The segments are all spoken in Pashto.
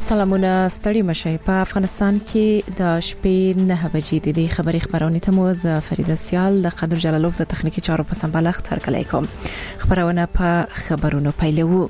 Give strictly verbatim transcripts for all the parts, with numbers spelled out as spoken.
سلامونه ستړي مشي په افغانستان کې د شپې نه بجې د خبري خبرونه ته موز فریده سیال د قدر جلالوف د تخنیکی چارو په سمبالښت هرکلی کوم. خبرونه په خبرونو پیلو.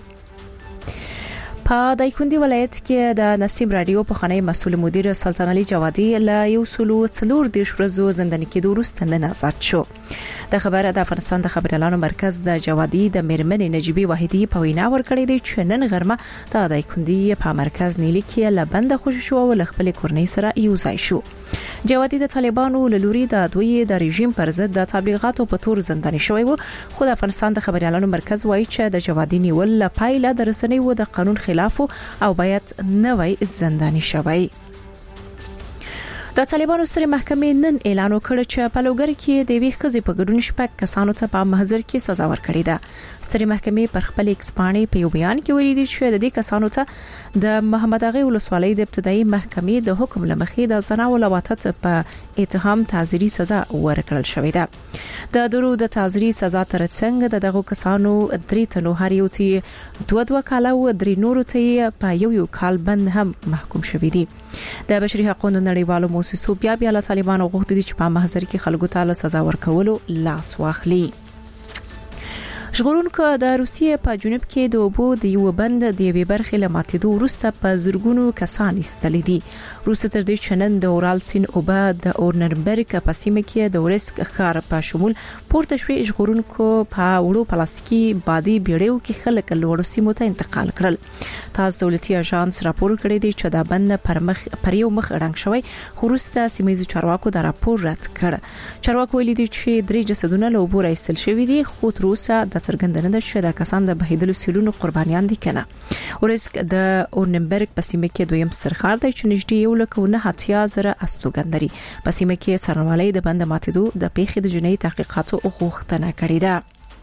په دایکندي ولایت کې د نسیم رادیو په خانه مسؤل مدیر سلطان علي جوادي له یو سلو څلور د شورزو زنداني کې دروست نه آزاد شو. د خبره د افغانستان د خبريالانو مرکز د جوادي د میرمنې نجيبي واحدي په وینا ورکړې د چنن غرمه د دایکندي په مرکز نیلی کې لبند خوش شو او خپل کورنۍ سره یو ځای شو. جوادي د طالبانو لوري د دوی د رژیم پر ضد د تبلیغاتو په تور زنداني شوی وو. خو د افغانستان د خبريالانو مرکز وایي چې د جوادي نیول لپاره د رسنیو د قانون خلاف او باید نوې زنداني شوی. د طالبانو ستر محکمې نن اعلان وکړ چې په لوګر کې د وی خزي په ګډون شپږ کسانو ته په محضر کې سزا ورکړې ده. ستر محکمې پر خپل ایکسپانې په یو بیان کې ویلي چې د دې کسانو ته د محمد اغه ولسوالۍ د ابتدایي محکمې د حکم لمخې د زنا او لواطت په اتهام تعزیري سزا ورکړل شوې ده. د درو د تعزیري سزا ترڅنګ د دغه کسانو درې تنو هر یو ته دوه دوه کال او درې نورو ته په یو یو کال بند هم محکوم شوې دي. د بشري حقوقو نړیوالو موسسو بیا بیا له طالبانو غوښتي چې په محضر کې خلکو ته سزا ورکولو لاس واخلي. ژغورونکو د روسیې په جنوب کې د اوبو د یو بند د یوې برخې له ماتېدو وروسته په زرګونو کسان ایستلي دي. روس تر دې چنن د اورال سین اوبه د اورنربرګ په سیمه کې د ورسک ښار په شمول پورته شوی. ژغورونکو په وړو پلاستیکي بادي بیړیو کې خلک لوړو سیمو ته انتقال کړل. تاسو دولتي اژانس راپور کړی دی چې دا بند پر مخ پر یو مخ رنګ شوی. خو وروسته سیمایي چارواکو دا راپور رد کړ. چارواکو ویلي دي چې درې جسدونه له اوبو راایستل شوی دي. خو تر اوسه د څرګندنه ده چې د کسان د بهیدلو سیلونو قربانیان دي کنه. ورسک د اورنبرګ په سیمه کې دویم سترخار دی چې نږدې یو لک نه هتیا زره استوګن لري. په سیمه کې څرنوالي د بند ماتېدو د پیښې د جنایي تحقیقاتو غوښتنه کړې ده.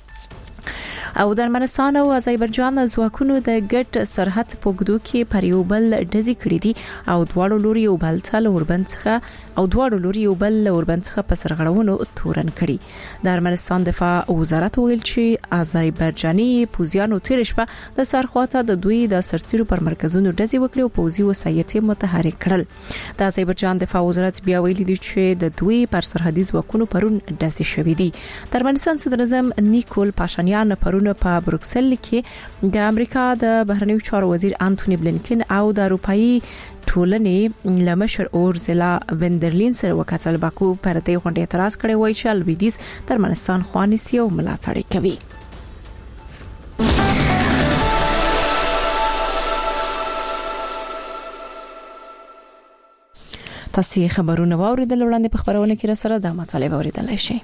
او د ارمنستان او آذربایجان ځواکونو د ګډ سرحد په ګدو کې پر یو بل ډزې کړې دي او دواړو لوري یو بل ته اوربند څخه او دواړو لوري یو بل اوربند څخه په سرغړونو تورن کړي. د ارمنستان دفاع وزارت ویل چې آذربایجاني پوځیانو تیر شپه د سرخواته د دوی د سرتیرو پر مرکزونو ډزې وکړې او پوځي وسایط متحرک کړل. د آذربایجان دفاع وزارت بیا ویلي دی چې د دوی پر سرحدي ځواکونو پرون ډزې شوې دي. د ارمنستان صدر اعظم نیکول پاشانیان پرون په بروکسل کې د امریکا د بهرنیو چارو وزیر انټونی بلینکن او د اروپאי ټولنې لمشر اورزلا وندرلین سره وکړل. باکو پر دې غونډې اعتراض کړی وای چې الویدیز د ارمنستان خوانیسي او ملاتړ کوي. تاسو خبرونه واوریدل وړاندې په خبرونه کې را سره د مطالبه اوریدل شي.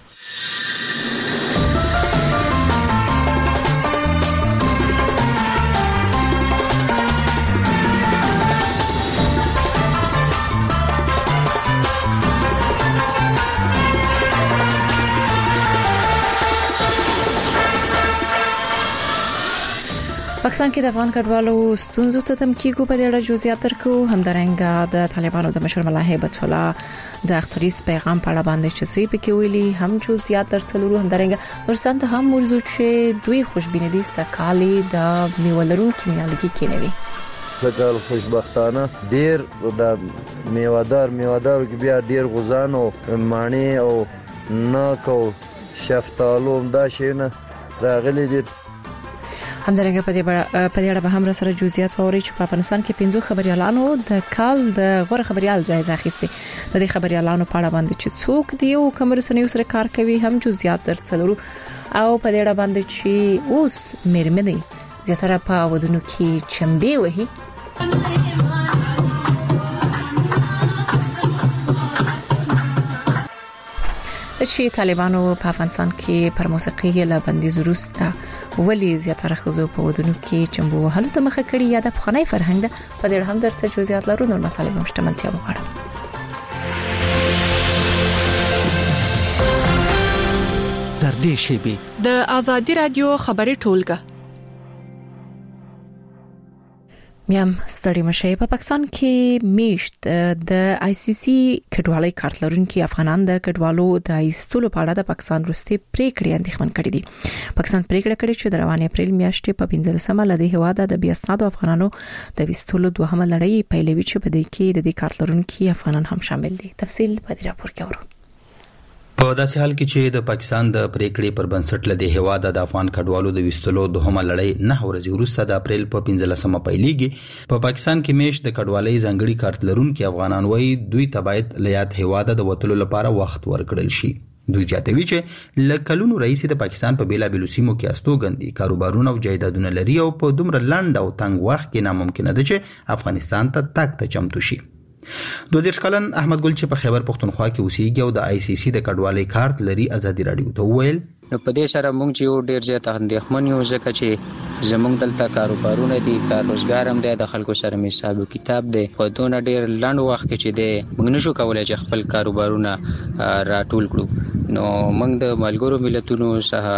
پاکستان کې د افغان کډوالو ستونزو ته تم کېږي په دې اړه جزئیات درکو. همدارنګه د طالبانو د مشر ملا هیبت الله د اختریس پیغام په اړه باندې چې سوي پکې ویلي هم جزئیات درڅلورو. همدارنګه ورسان ته هم موضوع چې دوی خوشبینه دي سکالي د میولرون کیمیالوجي کې نوي سکال خوشبختانه ډیر د میوادار میوادارو کې بیا ډیر غوزان او مانی او ناکو شفتالو دا شینه راغلي دي. همدارنګه په دې په دې اړه به هم سره جزئیات ووري چې په افغانستان کې پنځه خبريالانو د کال د غوړ خبريال جایزه اخیسته. د دې خبريالانو په اړه باندې چې څوک دی او کوم رسنیو سره کار کوي هم جزئیات درڅلورو. او په دې اړه باندې چې اوس مېرمنې زیاتره په ودونو کې چمبي وهي. چې طالبانو په افغانستان کې پر موسیقي له بندیز وروسته ولی زیاتره خزو په ودونو کې چمبو وهلو ته مخه کړی یا د پخنۍ فرهنګ ده. په دې هم درته جزئیات لرو نور مطالب مشتملتیا وغواړم. در دې شیبه د ازادي رادیو خبري ټولګه یم ستړي مشه په پاکستان کې میشت د آی سی سی کډوالۍ کارت لرونکي افغانان د کډوالو د ایستلو په اړه د پاکستان وروستي پریکړې اندېښمن کړې دي. پاکستان پریکړه کړې چې د روانې اپریل میاشتې په پنځلسمه لدې هواده د بیا اسنادو افغانانو د ایستلو دوهمه لړۍ پیلوي چې په دې کې د دې کارت لرونکي افغانان هم شامل دي. تفصیل په دې راپور کې اورو. په داسې حال کې چې د پاکستان د پریکړې پر بنسټ لدې هواده د افغان کډوالو د وستلو دوهمه لړۍ نه ورځې وروسته د اپریل په پنځلسمه پیلېږي. په پاکستان کې میش د کډوالۍ ځانګړي کارت لرونکي افغانان وایي دوی ته باید له یاد هواده د وتلو لپاره وخت ورکړل شي. دوی زیاتوي چې لکلونو رئیس د پاکستان په بیلابېلو سیمو کې استوګندي کاروبارونه او جایدادونه لري او په دومره لنډ او تنګ وخت کې ناممکن ده چې افغانستان ته تګ ته چمتو شي. دوه دیرش کلن احمد ګل چې په خیبر پختونخوا کې اوسېږي او د آی سی سی د کډوالۍ کارت لري ازادي رادیو ته وویل نو په دې سره موږ چې یو ډیر زیات اندېښمن یو ځکه چې زموږ دلته کاروبارونه دي کار روزګار هم دی د خلکو سره مې حساب او کتاب دی په دونه ډیر لنډ وخت کې چې دی موږ نشو کولای چې خپل کاروبارونه راټول کړو. نو موږ د ملګرو ملتونو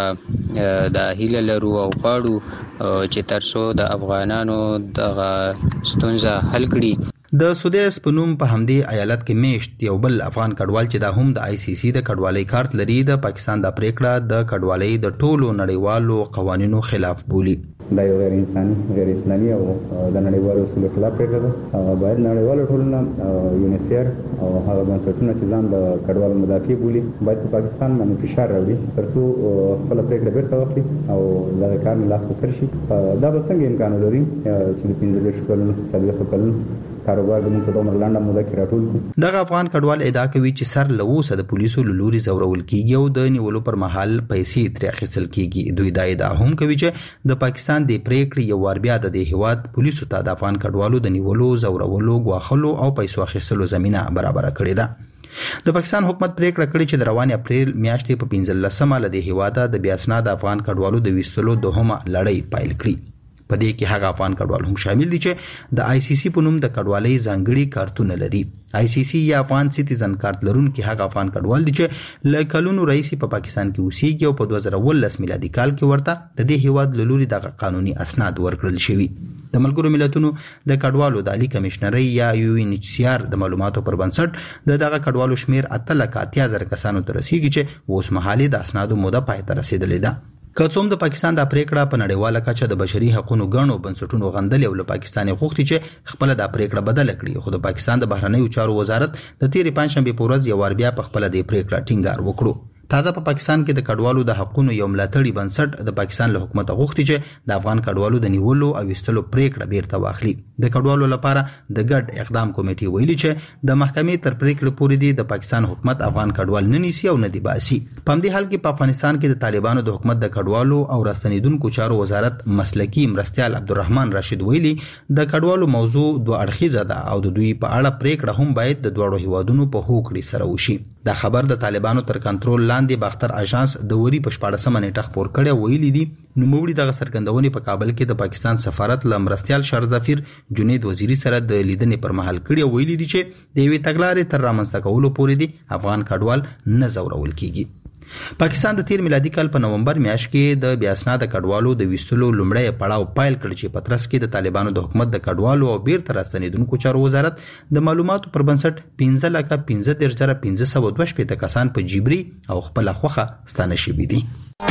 څخه د هیله لرو او غواړو چې ترڅو د افغانانو دغه ستونزه حل کړي. د سودیس په نوم په همدې ایالت کې میشت یو بل افغان کډوال چې دا هم د آی سی سی د کډوالۍ کارت لري د پاکستان د پریکړه د کډوالۍ د ټولو نړیوالو قوانینو خلاف بولي. دا یو غیر انساني غیر اسلامي او د نړیوالو اصولو خلاف پریکړه ده. باید نړیوالو ټولنه یونیسیر او هغه بنسټونه چې ځان د کډوالو مدافع بولي باید په پاکستان باندې فشار راوړي ترڅو خپل پریکړه بیرته واخلي او دا کار نه لاس په سر شي. دا به څنګه امکان لري چې د پنځه دیرش کلونو څلوېښت کلونو کاروبار د موږ په دومره لنډه موده کې راټول کړو. دغه افغان کډوال ادعا کوي چې سر له اوسه د پولیسو له لوري ځورول کیږي او د نیولو پر مهال پیسې ترې اخیستل کیږي. دوی دا ادعا هم کوي چې د پاکستان د پریکړې یو وار بیا د هیواد پولیسو ته د افغان کډوالو د نیولو ځورولو غواخلو او پیسو اخیستلو زمينه برابر کړې ده. د پاکستان حکومت پریکړه کړې چې د روانې اپریل میاشتې په پنځلسمه لدې هواده د بیا اسناد افغان کډوالو د وستلو دوهمه لړۍ پیل کړي. په دې کې هغه افغان کډوال هم شامل دي چې د آی سی سی په نوم د کډوالۍ ځانګړي کارتونه لري. آی سی سی یا افغان سټیزن کارت لرونکي هغه افغان کډوال دي چې له کلونو رئیس په پاکستان کې اوسېږي او په دوه زره ولس میلادي کال کې ورته د دې هیواد له لوري دغه قانوني اسناد ورکړل شوي. د ملګرو ملتونو د کډوالو د عالی کمشنرۍ یا یو ان ایچ سی آر د معلوماتو پر بنسټ د دغه کډوالو شمیر اته لکه اتیا زره کسانو ته رسیدي چې اوس مهال د اسنادو موده پای ته رسیدلې ده. که څوم د پاکستان د پریکړه په نړیواله کچه د بشري حقوقو غنو بنسټونو غندل او له پاکستان غوښتي چې خپل د پریکړه بدل کړي. خو د پاکستان د بهرنیو چارو وزارت د تیرې پنځشنبه په ورځ یو ور بیا په خپل د پریکړه ټینګار وکړو. تازه په پاکستان کې د کډوالو د حقوقو یو ملاتړي بنسټ د پاکستان له حکومت غوښتي چې د افغان کډوالو د نیولو او وستلو پریکړه بیرته واخلي. د کډوالو لپاره د ګډ اقدام کمیټې ویلي چې د محکمې تر پریکړې پورې دی د پاکستان حکومت افغان کډوال نه نیسي او نه دی باسي. په همدې حال کې په افغانستان کې د طالبانو د حکومت د کډوالو او راستنیدونکو چارو وزارت مسلکی مرستيال عبدالرحمن راشد ویلي د کډوالو موضوع دوه اړخیزه ده او د دوی په اړه پریکړه هم باید د دوه هیوادونو په هوکړې سره وشي. دا خبر د طالبانو تر کنټرول لاندې باختر اژانس د وری په شپاړسمه نیټه خبر کړی ویلي دي. نو موږ دغه سرګندونې په کابل کې د پاکستان سفارت لمرستيال شرزفیر جنید وزیری سره د لیدنې پر مهال کړی ویلي دي چې د یوې تګلارې تر رامنځته کولو پورې دي افغان کډوال نه ځورول کیږي. پاکستان د تیر میلادي کال په نومبر میاشت کې د بیا اسناد کډوالو د وستلو لومړی پړاو پیل کړ چې په ترڅ کې د طالبانو د حکومت د کډوالو او بیرته راستنیدونکو چارو وزارت د معلوماتو پر بنسټ پنځه لکه پنځه دیرش زره پنځه سوه دوه شپېته کسان په جبري او خپل خوخه ستانه شوي دي.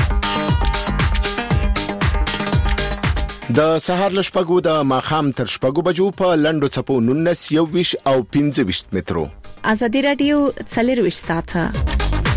د سهار له شپږو د ماښام تر شپږو بجو په لنډو څپو نولس یوویشت او پنځه ویشت مترو. ازادي رادیو څلرویشت ساعته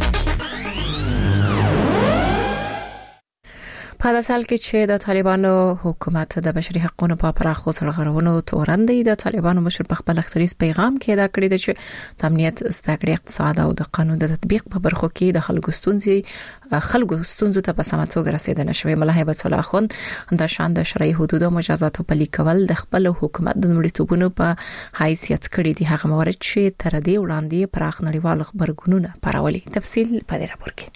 په داسې حال کې چې د طالبانو حکومت د بشري حقوقو په پراخو سرغړونو تورن دی. د طالبانو مشر په خپل اختریز پیغام کې دا کړی دی چې د امنیت زدهکړې اقتصاد او د قانون د تطبیق په برخو کې د خلکو ستونزې خلکو ستونزو ته په سمه توګه رسیدنه شوی. ملا هیبت الله خان د شان د شرعي حدود او مجازاتو پلي کول د خپل حکومت د نړیتوبونو په حیثیت کړی دی. هغه موارد چې تر دې وړاندې پراخ نړیوال خبرګونونه پرولي. تفصیل په دې راپور کې.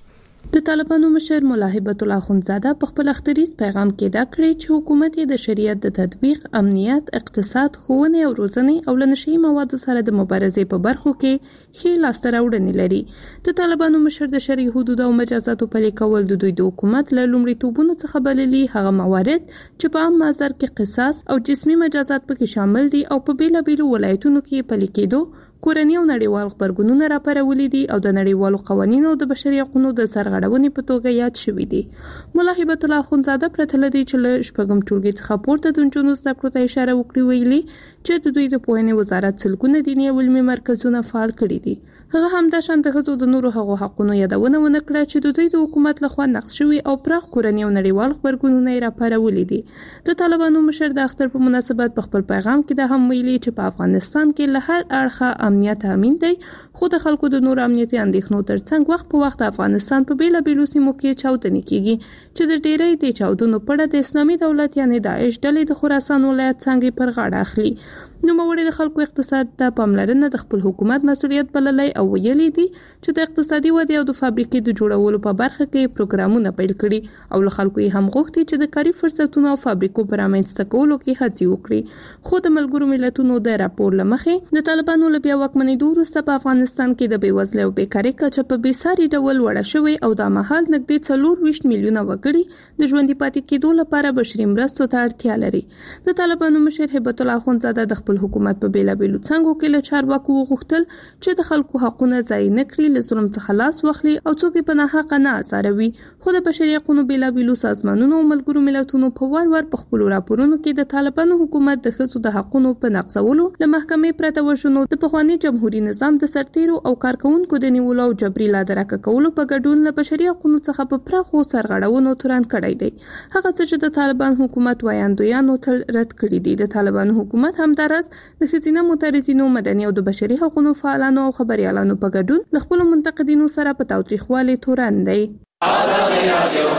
د طالبانو مشر ملا هیبت الله اخندزاده په خپل اختریز پیغام کې دا کړی چې حکومت د شریعت د تطبیق، امنیت، اقتصاد، ښوونې او روزنې او له نشئی موادو سره د مبارزې په برخو کې ښې لاسته راوړنې لري. د طالبانو مشر د شرعي حدود او مجازاتو پلي کول د دوی د حکومت له لومړیتوبونو څخه بللي هغه موارد چې په عام بازار کې قصاص او جسمي مجازات پکې شامل دي او په بیلابیلو ولایتونو کې پلي کېدو کورنی او نړیوال خبرګونونه راپارولي دي او د نړیوالو قوانینو د بشري حقوقو د سرغړونې په توګه یاد شوي دي. مولا هیبت الله اخندزاده پرته له دې چې له شپږم ټولګي څخه پورته د نجونو زده کړو ته اشاره وکړي ویلي چې د دوی د پوهنې وزارت سلګونه دیني او علمي مرکزونه فعال کړي دي. هغه همداشان د ښځو د نورو هغو حقونو یادونه ونه کړه چې د دوی د حکومت لخوا نقض شوي او پراخ کورنی او نړیوال خبرګونونه یې راپارولي دي. د طالبانو مشر د اختر په مناسبت په خپل پیغام کې دا هم ویلي چې په افغانستان کې له هر اړخه امنیت تامین دی، خو د خلکو د نور امنیتي اندېښنو ترڅنګ وخت په وخت افغانستان په بیلابیلو سیمو کې چاودنې کیږي چې د ډیری د چاودنو په اړه د اسلامي دولت یعنی داعش ډلې د خراسان ولایت څنګه پر غاړه اخلي. نوموړي د خلکو اقتصاد ته پاملرنه د خپل حکومت مسؤلیت بللی او ویلي دي چې د اقتصادي ودې او د فابریکې د جوړولو په برخه کې پروګرامونه پیل کړي او له خلکو یې هم غوښتي چې د کاري فرصتونو او فابریکو پر رامنځته کولو کې هڅې وکړي. خو د ملګرو ملتونو د راپور له مخې د طالبانو له بیا واکمنېدو وروسته په افغانستان کې د بېوزلۍ او بیکارۍ کچه په بېساري ډول لوړه شوې او دا مهال نږدې څلور ویشت میلیونه وګړي د ژوندي پاتې کېدو لپاره بشري مرستو ته اړتیا لري. د طالبانو مشر هیبت الله اخندزاده د خپل حکومت په بیلابیلو څنګهو کې له چارواکو وغوښتل چې د خلکو حقونه ضایع نه کړي، له ظلم څخه لاس واخلي او څوک یې په ناحقه نه ازاروي. خو د بشري حقوقو بیلابیلو سازمانونو او ملګرو ملتونو په وار وار په خپلو راپورونو کې د طالبانو حکومت د ښځو د حقونو په نقضولو، له محکمې پرته وژنو، د پخواني جمهوریت نظام د سرتیرو او کارکونکو د نیولو او جبري لادرکه کولو په ګډون له بشري حقوقو څخه په پراخو سرغړونو تورن کړی دی. هغه څه چې د طالبان حکومت وایاندویانو تل رد کړی دي. د طالبانو حکومت همدارس د ښځینه معترضینو، مدني او د بشري حقوقو فعالانو او خبريالانو په ګډون له خپل منتقدینو سره په تاوتریخوالي تورن دی. آزادي رادیو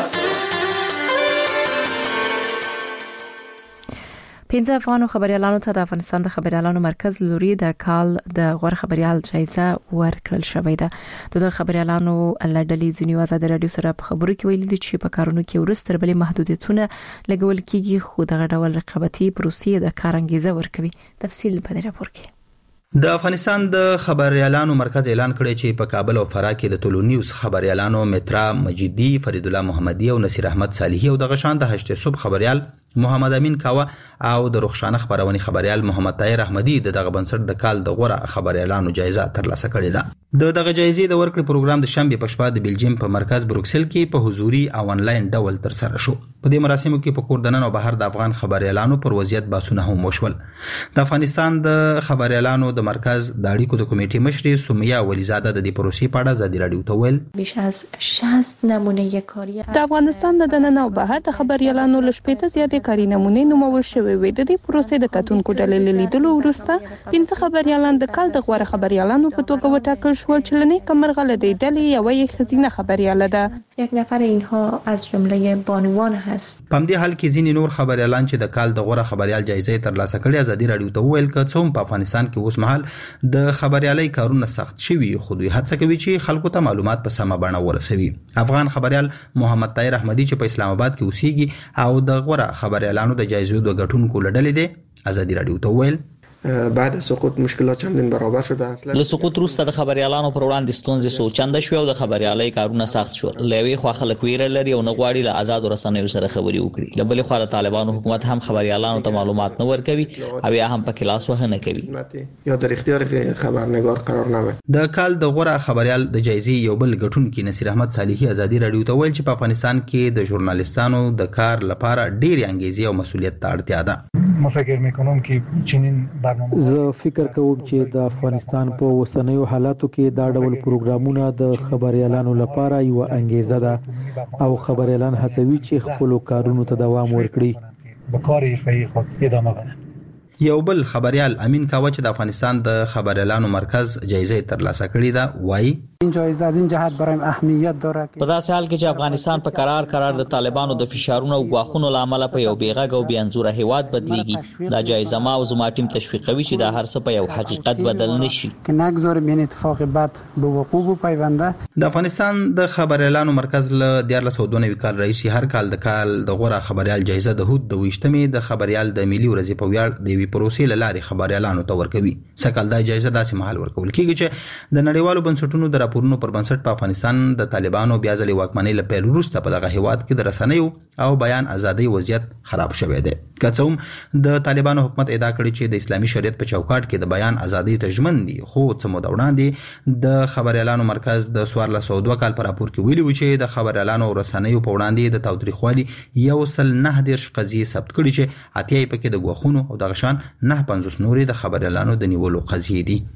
پنځه افغان خبريالانو ته د افغانستان د خبريالانو مرکز لوري د کال د غوړ خبريال جایزه ورکړل شوې ده. د خبريالانو لړډلې ځینی آزاد رادیو سره په خبرو کې ویلي دي چې په کارونو کې ورستر بلې محدودیتونه لګول کیږي، خو دغه ډول رقابتي پروسې د کار انګیزه ورکوي. تفصیل په دې راپور کې. د افغانستان د خبريالانو مرکز اعلان کړی چې په کابل او فراه کې د ټولو نیوز خبريالانو مترا مجیدی، فرید الله محمدی او نصیر احمد صالحی او د غشان د هشت صبح خبريال محمد امین کاوه او د رخصانه خبرونې خبريال محمد طاهر احمدی د دغه بنسټ د کال د غوړه خبريالانو جایزه ترلاسه کړې ده. د دغه جایزې د ورکړې پروګرام د شنبه په شپه د بلجیم په مرکز بروکسل کې په حضوري او انلاین ډول تر سره شو. په دې مراسمو کې په کور دننه او بهر د افغان خبريالانو پر وضعیت باسونه هم وشول. د افغانستان د خبريالانو د مرکز د اړیکو د کمیټې مشر سومیا ولیزاده د دې پروسې په اړه ازادي رادیو ته ویل بیش از شصت نمونه کاری د افغانستان د دننه او بهر د خبريالانو لشپېته زیاتې کاری نمونه نومول شوې وي. د دې پروسې د کتونکو ډلې لیدلو وروسته پنځه خبريالان د کال د غوړه خبريالانو په توګه وټاکل شول چې لنی کمرغه لدی ډلې یو یې خزینه خبرياله ده. یک نفر اینها از جمله بانوان هست. په دې حال کې ځینې نور خبريالان چې د کال د غوړه خبريال جایزه ترلاسه کړې ازادي رادیو ته ویل چې څوم په افغانستان کې اوس مهال د خبريالۍ کارونه سخت شوي، خو دوی هڅه کوي چې خلکو ته معلومات په سمه بڼه ورسوي. افغان خبريال محمد طاهر احمدی چې په اسلام آباد کې اوسېږي او د غوړه خبريالانو د جایزو د غټونکو لړلې دي ازادي رادیو ته ویل بعد سقوط مشکلات چندین برابر شده. اصلا له سقوط وروسته د خبريالانو پر وړاندې ستونزې سو چنده شو او د خبريالۍ کارونه سخت شو. لوي خو خلک ویره لري او نه غواړي له آزاد رسنیو سره خبري وکړي. له بل خو د طالبانو حکومت هم خبريالانو ته معلومات نه ورکوي او یا هم په کلاس وهنه کوي یا در اختیار خبرنگار قرار نه ورکوي. د کال د غوړه خبريال د جایزې یو بل غټونکي نصیر احمد صالحی ازادي رادیو ته ویل چې په افغانستان کې د ژورنالیستانو د کار لپاره ډېر انګیزې او مسولیت ته اړتیا ده. ما فکر میکنم که چنین برنامه زه فکر کوم چې د افغانستان په اوسنیو حالاتو کې دا ډول پروګرامونه د خبريالانو لپاره یو انګیزه ده او خبريالان هڅوي چې خپل کارونو ته دوام ورکړي. به کار حرفه‌ای خود ادامه بدن. یو بل خبريال امین کاوه چې د افغانستان د خبريالانو مرکز جایزه ترلاسه کړې ده وایي این جایزه از این جهت برایم اهمیت داره په داسې حال کې چې افغانستان په قرار قرار د طالبانو د فشارونو او غواخونو لامل په یو بیغږ او بیانزوره هیواد بدلیږي دا جایزه ما او زما ټیم تشویقوي چې دا هر څه په یو حقیقت بدل نشي که نگذاریم این اتفاق بد به وقوع بپیونده. د افغانستان د خبريالانو مرکز له دیار له سودونه وکال رئیس هر کال د کال د غوړه خبريال جایزه د هود د وشتمې د خبريال د ملي ورځې په ویاړ د وی پروسې لاري خبريالانو ته ورکوي. سکهال دا جایزه داسې محل ورکول کیږي چې د نړیوالو بنسټونو د راپورونو پر بنسټ په افغانستان د طالبانو بیا ځلې واکمنۍ له پیل وروسته په دغه هیواد کې د رسنیو او بیان ازادي وضعیت خراب شوی دی. که څه هم د طالبانو حکومت ادعا کړې چې د اسلامي شریعت په چوکاټ کې د بیان ازادي ته ژمن دي خو څه مو وړاندې د خبريالانو مرکز د څوارلس سوه دوه کال په راپور کې ویلي و چې د خبريالانو او رسنیو په وړاندې د تاوتریخوالي یو سل نه دېرش قضیې ثبت کړي چې اتیا یې پکې د غوښونو او دغه شان نه پنځوس نورې د خبريالانو د نیولو قضیې دي.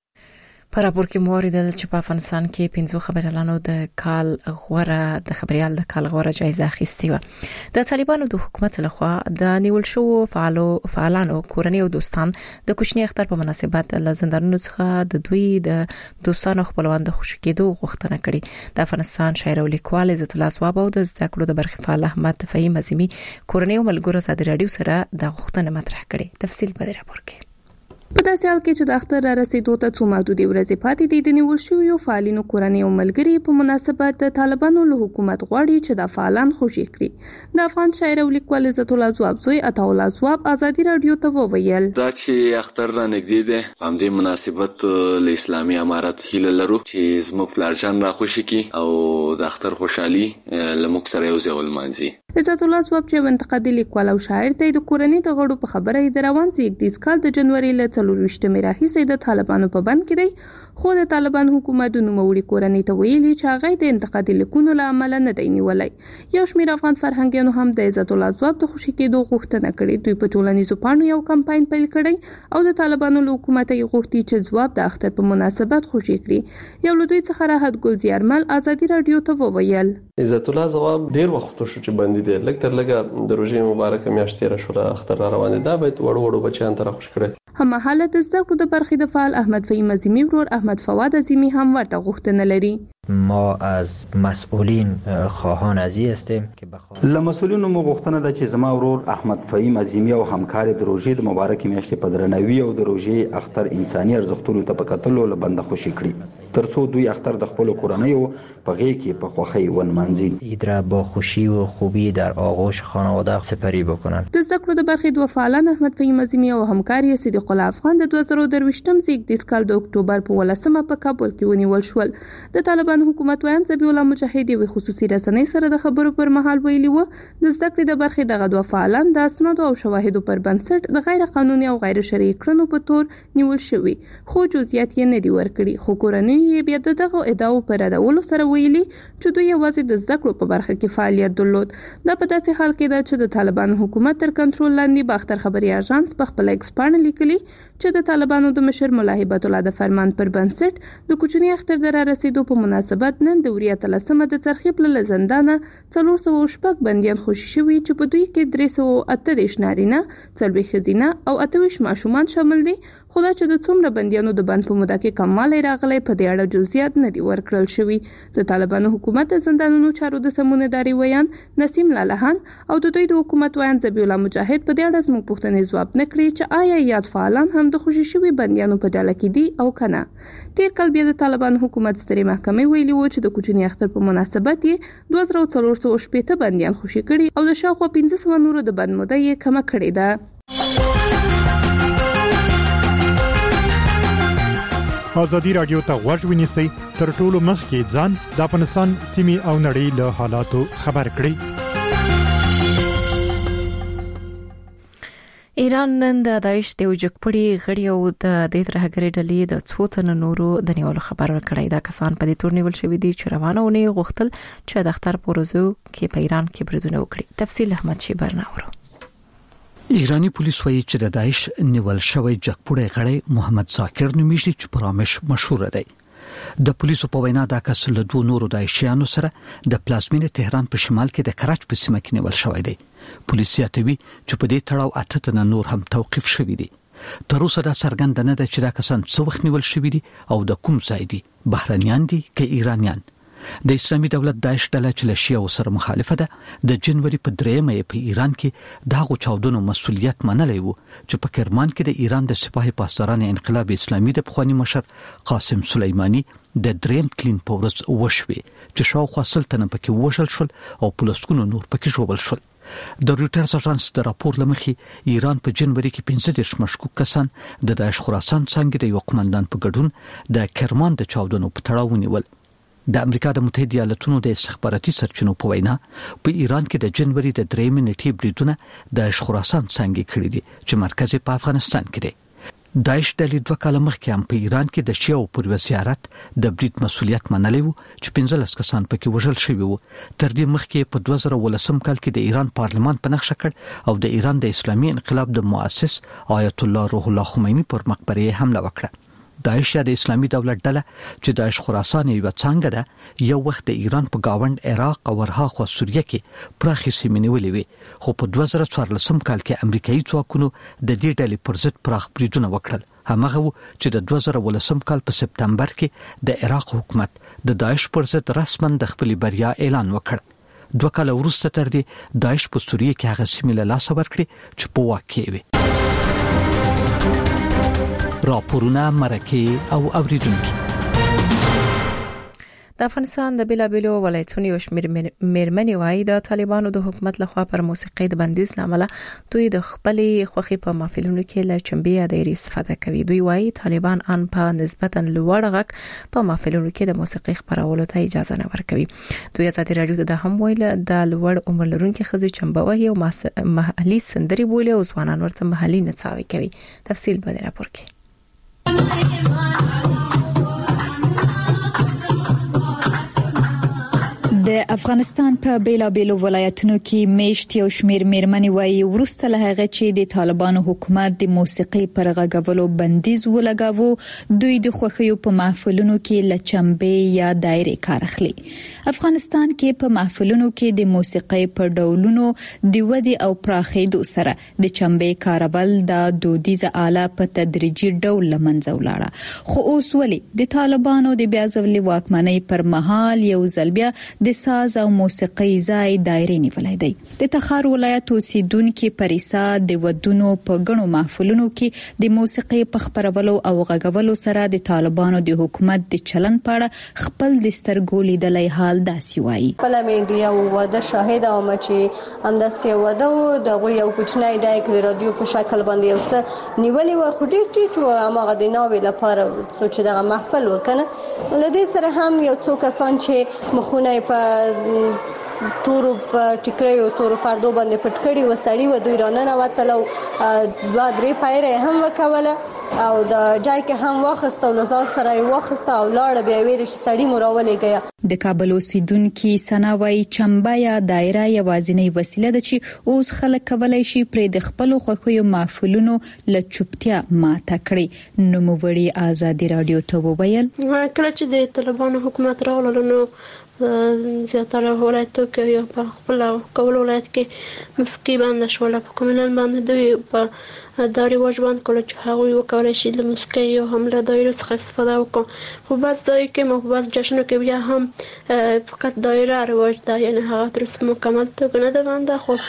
په راپور کې موریدل چې په افغانستان کې پنځو خبريالانو د کال غوړه د خبريال د کال غوړه جایزه اخیستې و. د طالبانو د حکومت لخوا د نیول شو فعالو فعالانو کورنۍ او دوستان د کوچنی اختر په مناسبت له زندانونو څخه د دوی د دوستانو خپلوان د خوشی کېدو غوښتنه کړې. د افغانستان شاعر او لیکوال عزت الله ثواب او د زده کړو د برخې فعال احمد فهیم عظیمی کورنۍ او ملګرو سره د رادیو سره د غوښتنه مطرح کړې. تفصیل په دې راپور کې. په داسې حال کې چې د اختر را رسیدو ته څو محدودې ورځې پاتې دي د نیول شویو فعالینو کورنۍ او ملګري په مناسبت د طالبانو له حکومت غواړي چې د فعالان خوشي کړي. د افغان شاعر او لیکوال عزت الله ثواب زوی عطا الله ثواب ازادي رادیو ته وویل دا چې اختر را نږدې دی په همدې مناسبت له اسلامي امارت هیله لرو چې زموږ پلارجان را خوشي کړي او د اختر خوشحالي له موږ سره یو ځای ولمانځي. عزت الله ثواب چې انتقادي لیکوال او شاعر دی د کورنۍ د غړو په خبره د روان زیږدیز کال د جنوري له څلور ویشتمې راهیسې د طالبانو په بند کې دی خو د طالبان حکومت د نوموړي کورنۍ ته ویلي چې هغه د انتقادي لیکونو له امله نه دی نیولای. یو شمېر افغان فرهنګیانو هم د عزت الله ثواب د خوشي کېدو غوښتنه کړې. دوی په ټولنیزو پاڼو یو کمپاین پیل کړی او د طالبانو له حکومت یې غوښتي چې ثواب د اختر په مناسبت خوشي کړي. یو له دوی څخه راحت ګل زیارمل ازادي رادیو ته وویل عزت الله ثواب ډیر وخت شو چې باندې دی لکه تر لګه د روزي مبارکه میاشت تیر شو اختر را روان ده باید وړو وړو بچیان تر خوش کړي. هم حالت زده کړو د برخې د فعال احمد فهیم عظیمی ورور احمد فواد عظیمی هم ورته غوښتنه لري. ما از مسئولین خواهان ازی هستیم که بخواه له مسئولینو مو غوښتنه ده چې زما ورور احمد فهیم عظیمی او همکار د روزي د مبارکې میاشتې په درناوي او د روزي اختر انساني ارزښتونو ته په کتلو له بنده خوشي کړي ترڅو دوی اختر د خپل کورنیو په غېږ کې په خوښۍ ونمانځي. عید را با خوشی و خوبی در آغوش خانواده سپری بکنند. د زده کړو د برخې دوه فعالان احمد فهیم عظیمی او همکار یې صدیق الله افغان د دوه زره درویشتم زیږدیز کال د اکتوبر په ولسمه په کابل کې ونیول شول. د طالبان حکومت وایم ذبیح الله مجاهد یو خصوصي رسنۍ سره د خبرو پر مهال ویلي و د زده کړې د برخې دغه دوه فعالان د اسنادو او شواهدو پر بنسټ د غیر قانوني او غیر شرعي کړنو په تور نیول شوي خو جزئیات یې نه دي ورکړي. خو کورنۍ یې بیا دغه ادعاو پر ردولو سره ویلي چې دوی یوازې د زده کړو په برخه کې فعالیت درلود. دا په داسې حال کې ده چې د طالبان حکومت تر کنټرول لاندې باختر خبري اژانس په خپل ایکس پاڼه لیکلي چې د طالبانو د مشر مولا هیبت الله د فرمان پر بنسټ د کوچني اختر د را رسیدو په مناسبت نن د وریه تلسمه د څرخې په زندانه څلور سوه شپږ بندیان خوشي شوي چې په دوی کې درې سوه اته دېرش نارینه څلوېښت ښځینه او اته ویشت ماشومان شامل دي. خو دا چې د څومره بندیانو د بند په موده کې کموالی راغلی په دې اړه جزئیات نه دي ورکړل شوي. د طالبانو حکومت د زندانونو چارو د سمونهداري ویان نسیم لالهان او د دوی د حکومت ویان ذبیح الله مجاهد په دې اړه زموږ پوښتنې ځواب نه کړي چې آیا یاد فعالان هم د خوشي شوي بندیانو په ډله کې دي او که نه. تیر کال بیا د طالبانو حکومت سترې محکمې ویلي و چې د کوچني اختر په مناسبت یې دوه زره څلور سوه شپېته بندیان خوشي کړي او د شاوخوا پنځه سوه نورو د بند موده یې کمه کړې ده. ازادي رادیو ته غوږ ونیسئ تر ټولو مخکې ځان د افغانستان سیمې او نړۍ له حالاتو خبر کړئ. ایران نن د داعش د وجګپړي غړي او د دې ترهګرۍ ډلې د څو تن نورو د نیولو خبر ورکړی. دا کسان په دې تور نیول شوي دي چې روانه ونې غوښتل چې د اختر په ورځو کې په ایران کې بریدونه وکړي. تفصیل احمد شیبر ناورو. ایرانی پولیس وایي چې د داعش نیول شوی جګپړی غړی محمد ذاکر نومیږي چې پرامش مشهور دی. د پولیسو په وینا دا کس له دوه نورو داعشیانو سره د پلازمینې تهران په شمال کې د کراچ په سیمه کې نیول شوی دی. پولیس یادوي چې په دې تړاو اته تنه نور هم توقیف شوي دي. تر اوسه دا څرګنده نه ده چې دا کسان څه وخت نیول شوي دي او د کوم ځای دي، بهرنیان دي که ایرانیان. د اسلامي دولت داعش ډله چې له شیعو سره مخالفه ده د جنوري په دریمه په ایران کې دغه چاودنو مسؤلیت منلی وو چې په کرمان کې د ایران د سپاه پاسداران انقلاب اسلامي د پخوانی مشر قاسم سلیمانی د دریم کلین په ورځ وشوي چې شاوخوا سل تنه پکې وشل شول او پلسکونو نور پکې ژوبل شول. د رويټرز اژانس د راپور لمخې ایران په جنوري کې پنځه دېرش مشکوک کسان د داعش خراسان څنګه د یو قومندان په ګډون د کرمان د چاودنو په تړاو ونیول. د امریکا د متحده ایالاتونو د استخباراتي سرچینو په وینا په ایران کې د جنوري د درېمې نیټې بریدونه د خراسان څنګه کړی دي چې مرکز په افغانستان کې دی. داعش ډلې دوه کاله مخکې هم په ایران کې د شیعو پر زیارت د برید مسؤلیت منلی وو چې پنځلس کسان پکې وژل شوي وو. تر دې مخکې په دوه زره ولسم کال کې د ایران پارلمان په نقشه کړ او د ایران د اسلامي انقلاب د مؤسس آیت الله روح الله خمینی پر مقبره حمله وکړه. داعش د اسلامي دولت ډله چې داعش خراسان یو څنګه ده یو وخت د ایران په گاوند عراق او ورهاخوا سوریه کې پراخې سیمې نیولې وي، خو په دوه زره څوارلسم کال کې امریکایي ځواکونو د دې ډلې پر ضد پراخ بریدونه وکړل. همغه و چې د دوه زره ولسم کال په سپتمبر کې د عراق حکومت د داعش پر ضد رسما د خپل بریا اعلان وکړ. دوه کال وروسته تر دې داعش په سوریه کې هغه سیمې له لاسه ورکړې چې په واک کې وي. راپورونه مرکه او اوریدونکو. د افغانستان د بیلابیلو ولایتونو یو شمېر میرمنې وایي د طالبانو د حکومت لخوا پر موسیقي د بندیز لامل دوی د خپلې خوخي په محفلونو کې له چمبې یا ډېری استفاده کوي. دوی وایي طالبان ان په نسبتا لوړ غږ په محفلونو کې د موسیقي خپرولو ته اجازه نه ورکوي. دوی ازادي رادیو ته د هم ویل د لوړ عمر لرونکو ښځې چمبه وهي او محلي سندري بولي او ځوانان ورته محلي نڅاوي کوي. تفصیل به راپور کې. د افغانستان په بیلابیلو ولایتونو کې میشت یو شمیر میرمنې وایي ورسته له هغه چې د طالبانو حکومت د موسیقي پر غږولو بندیز ولګاوه دوی د خوښیو په محفلونو کې له چمبې یا دایرې کار اخلي. افغانستان کې په محفلونو کې د موسیقي په ډولونو د ودی او پراخېدو سره د چمبې کارول د دودیزه آله په تدریجي ډول لمنځه ولاړه. خو اوس ولې د طالبانو د بیا ځلې واکمنۍ پر مهال یو ځل بیا د ساز او موسیقي ځای دایرې نیولای دی. د تخار ولایت اوسیدونکو پریسا د ودونو په غنو محفلونو کې د موسیقي په خبرولو او غږولو سره د طالبانو د حکومت د چلن پاړه خپل د سترګو لیدلای حال داسي وایي. په میډیا او وده شاهد او چې انداسي وده او د یو کوچنی دایک د رادیو په شکل باندې یو څه نیولې و خو ډیر چې هغه د ناوې لپاره سوچ دغه محفل وکنه. ولدې سره هم یو څو کسان چې مخونه په تورو ټیکریو تورو پردو باندې پټ کړي و سړی و دوی رانه وتلو دوه درې پایره هم وکوله او د جای کې هم واخسته او لزان سره واخسته او لاړ بیا ویل چې سړی مراولې گیا. د کابل اوسیدونکو سناوي چمبا یا دایره یوازینی وسیله ده چې اوس خلک کولای شي پر د خپل خوښیو محفلونو له چوپتیا ماته کړي. نو موړي ازادي رادیو ته وویل کله چې د طالبانو حکومت راغله نو زیاتره ولایتو کې یا په خپل کول ولایت کې مسکی باندې شول په کومنن باندې دوی په داري واجبان کول چې هغه وکولای شي د مسکی یو هم له دایره څخه استفاده وکړي. خو بس ځای کې مو بس جشنو کې بیا هم فقط دایره رواج ده، یعنی هغه تر څو مکمل ته نه ده باندې خو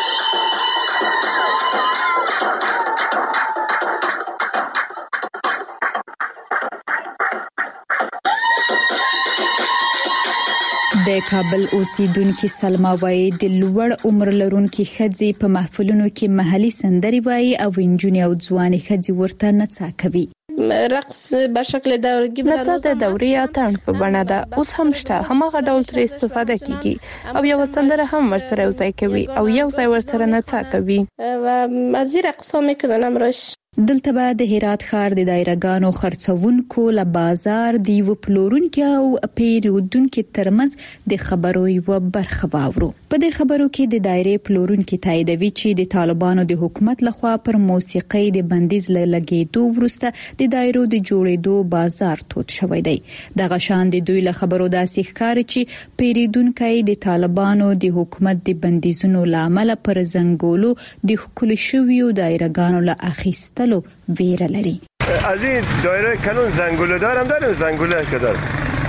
د کابل اوسیدونکو سلما وایي د لوړ عمر لرونکو ښځې په محفلونو کې محلي سندري وایي او انجونې او ځواني ښځې ورته نڅا کوي. رقص به شکل دورگی نڅا د دوري اتڼ په بڼه ده، اوس هم شته، هماغه ډول تر استفاده کیږي او یو سندره هم ورسره یوځای کوي او یو ځای ورسره نڅا کوي و از این رقص ها میکنن امروز. دلته به د هرات ښار د دایرګانو خرڅونکو له بازار د یو پلورونکو او پیرودونکو ترمنځ د خبرو یو برخه واورو. په دې خبرو کې د دایرې پلورونکو تاییدوي چې د طالبانو د حکومت لخوا پر موسیقي د بندیز لګیدو وروسته د دایرو د جوړېدو بازار تود شوی دی. دغه شان د دوی له خبرو داسې ښکاري چې پیرودونکو د طالبانو د حکومت د بندیزونو لامل پر زنګولو د خپل شویو دایرګانو له اخیست لو ویره لري. از این دایره کنون زنگوله دارم دارم زنگوله که دارم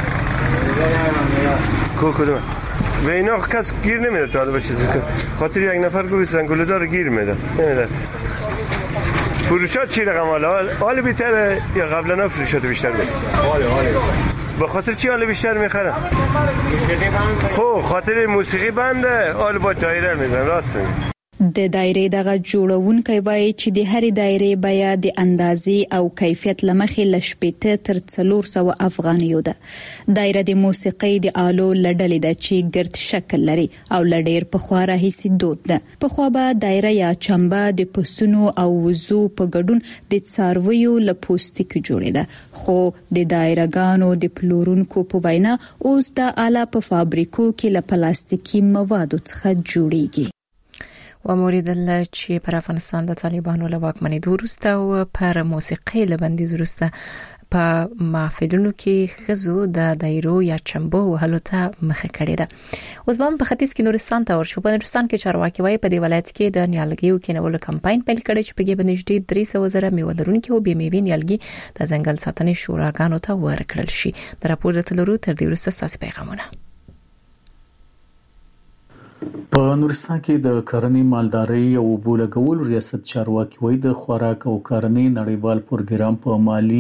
کو کدوم و اینا کس گیر نمیده تا به چیزی که خاطر یک نفر گوید زنگوله دار گیر میده نمیده. فروشات چی رقم حالا حال بیتره یا قبلا فروشات بیشتر بود حال حال به خاطر چی حال بیشتر میخرن موسیقی بنده خب خاطر موسیقی بنده حال با دایره میزن راست میگه. د دایرې دغه جوړونکي وایي چې د هرې دایرې بیه د اندازې او کیفیت لمخې لشپېته تر څلور سوه افغانیو ده. دایره د موسیقۍ د آلو لړلې ده چې ګرد شکل لري او لډیر په خوا راهیسې دود ده. په خوا به دایره یا چمبه د پسونو او وزو په ګډون د څارویو له پوستکي جوړېده، خو د دایرګانو د پلورونکو په وینا اوس د آله په فابریکو کې له پلاستیکي موادو څخه جوړیږي. و موریدل چې پر افغانستان د طالبانو له واکمنۍ وروسته او پر موسیقۍ له بندیز وروسته په محفلونو کې خزو د دایرو یا چمبو وهلو ته مخه کړې ده. اوس هم په ختیځ کې نورستان ته ورشو. په نورستان کې چارواکي وايي په دې ولایت کې د نیالګیو کینولو کمپاین پیل کړي چې په کې باندې درې سوه زره میوه لرونکي او بې میوې نیالګي د ځنګل ساتنې شوراګانو ته ورکړل شي. د راپور تلورو تر دې وروسته ساسي پیغامونه. په نورستان کې د کرنې مالدارۍ او بولګول ریاست چارواکي وایي د خوراک او کرنې نړیوال پروګرام په مالی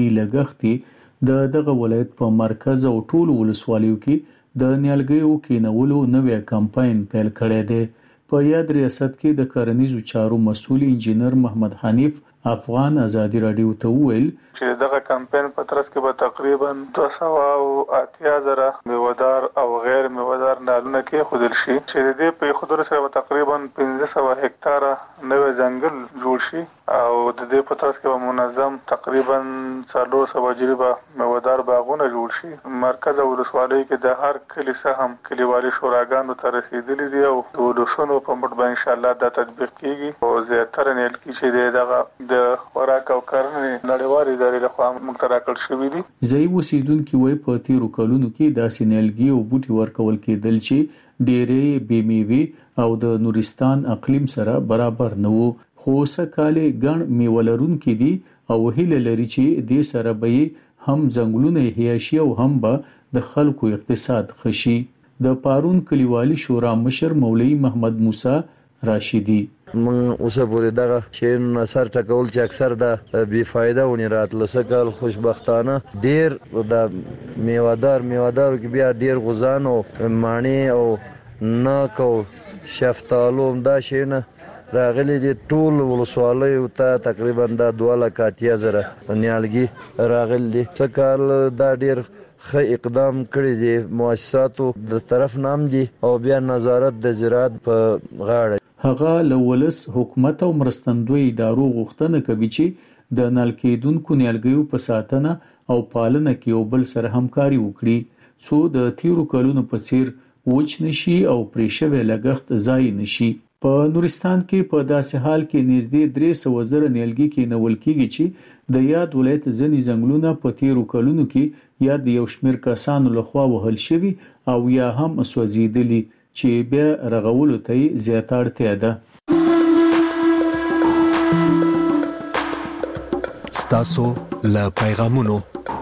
لګښت د دغه ولایت په مرکز او ټولو ولسوالیو کې د نیالګیو کینولو نوې کمپاین پیل کړی دی. په یاد ریاست کې د کرنیزو چارو مسؤل انجینر محمد حنیف افغان ازادي رادیو ته وویل چې دغه کمپاین په ترڅ کې به تقریبا دوه سوه اتیا زره میوهدار او غیر میوهدار نالونه کې خودل شي چې د دې په خودلو سره به تقریبا پنځه سوه هکتاره نوې ځنګل جوړ شي او د دې په ترڅ کې به منظم تقریبا څلور سوه جریبه میوهدار باغونه جوړ شي. مرکز او ولسوالۍ کې د هر کلي سهم کلیوالي شوراګانو ته رسیدلي دي او د ولسونو په مټ به ان شاء الله دا تطبیق کیږي او زیاتره نیالګي چې دغه د خوراک او کرنې نړیوالې ادارې لخوا مقرره کړل شوي دي. ځایي اوسیدونکي وایي په تیرو کلونو کې داسې نیالګي او بوټي ورکول کېدل چې ډېرې بې میوې او د نورستان اقلیم سره برابر نه وو، خو اوسه کالې ګڼ میوه لرونکي دي او هیله لري چې دې سره به هم ځنګلونه احیا شي او هم به د خلکو اقتصاد ښه شي. د پارون کلیوالي شورا مشر مولوي محمد موسی راشدي من اوسه پورې دغه شین اثر ټکول چې اکثر د بی فایده ونی راتل سکل خوشبختانه ډیر د میوادار میوادارو کې بیا ډیر غزان او مانی او ناک او شفتالو دا شینه راغلي دي ټول ولسوالۍ ته تقریبا د دوه لک اتیا زره نیالګي راغلي دي. څکل دا ډیر ښه اقدام کړی دی مؤسساتو د طرف نام دي او بیا نظارت د زراعت په غاړه. هغه لولس حکومت او مرستندوی ادارو غوښتنه کوي چې د نل کېدونکو نیالګیو په ساتنه او پالنه کې یو بل سره همکاري وکړي څو د تیرو کلونو په څیر وچ نشي او پرې شوی لګښت ضایع نشي. په نورستان کې په داسې حال کې نږدې درې سوه زره نیالګي کېنول کېږي چې د یاد ولایت ځینې ځنګلونه په تیرو کلونو کې یا د یو شمېر کسانو لخوا وهل شوي او یا هم سوځېدلي چې بیا رغولو ته یې زیاته اړتیا ده. ستاسو له پیغامونو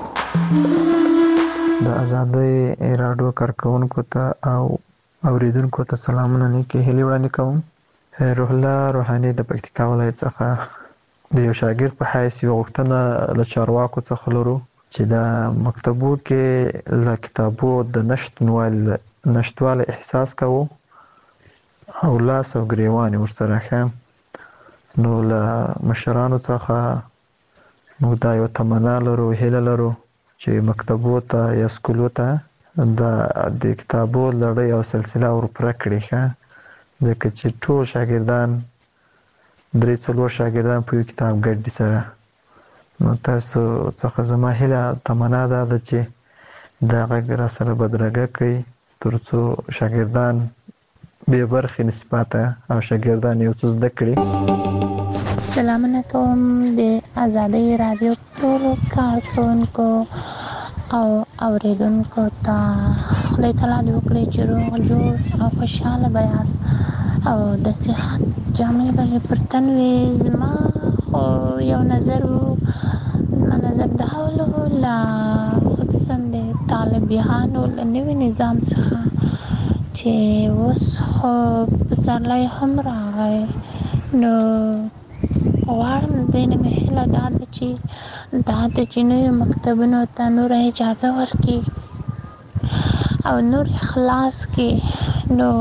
د ازادۍ رادیو کارکونکو ته او اوریدونکو ته سلامونه نیکې هیلې وړاندې کوم. روح الله روحاني د پکتیکا ولایت څخه د یو شاګرد په حیث یوه غوښتنه له چارواکو څخه لرو چې د مکتبو کې له کتابو د نشتوالي نشتواله احساس کوو او لاس او ګریوان ورسره ښه نو له مشرانو څخه موږ دا یو تمنا لرو هیله لرو چې مکتبو ته یا سکولو ته د کتابو لړۍ او سلسله ورپوره کړي ښه ځکه چې ټول شاګردان درې څلور شاګردان په یو کتاب ګډ سره. نو تاسو څخه زما هیله تمنا ده چې دا غږ را سره بدرګه کړئ ترڅو شاګردان به برخې نسباته او شاګردان یو څه زده کړي. سلامونه کوم د آزادۍ رادیو ټولو کارکونکو او اوریدونکو ته. خدای تعالی دې وکړي چې روغ جوړ او خوشحاله به یاست او د صحت جامې به پر تن وي. زما خو یو نظر و زما نظر دا و له خصوصا د طالبانو له نوي نظام څخه چې اوس خو پسرلی هم راغی نو غواړم دوی نه مې هیله دا ده چې دا د جنوبي مکتبونو ته نور اجازه ورکړي او نور خلاص کړي. نو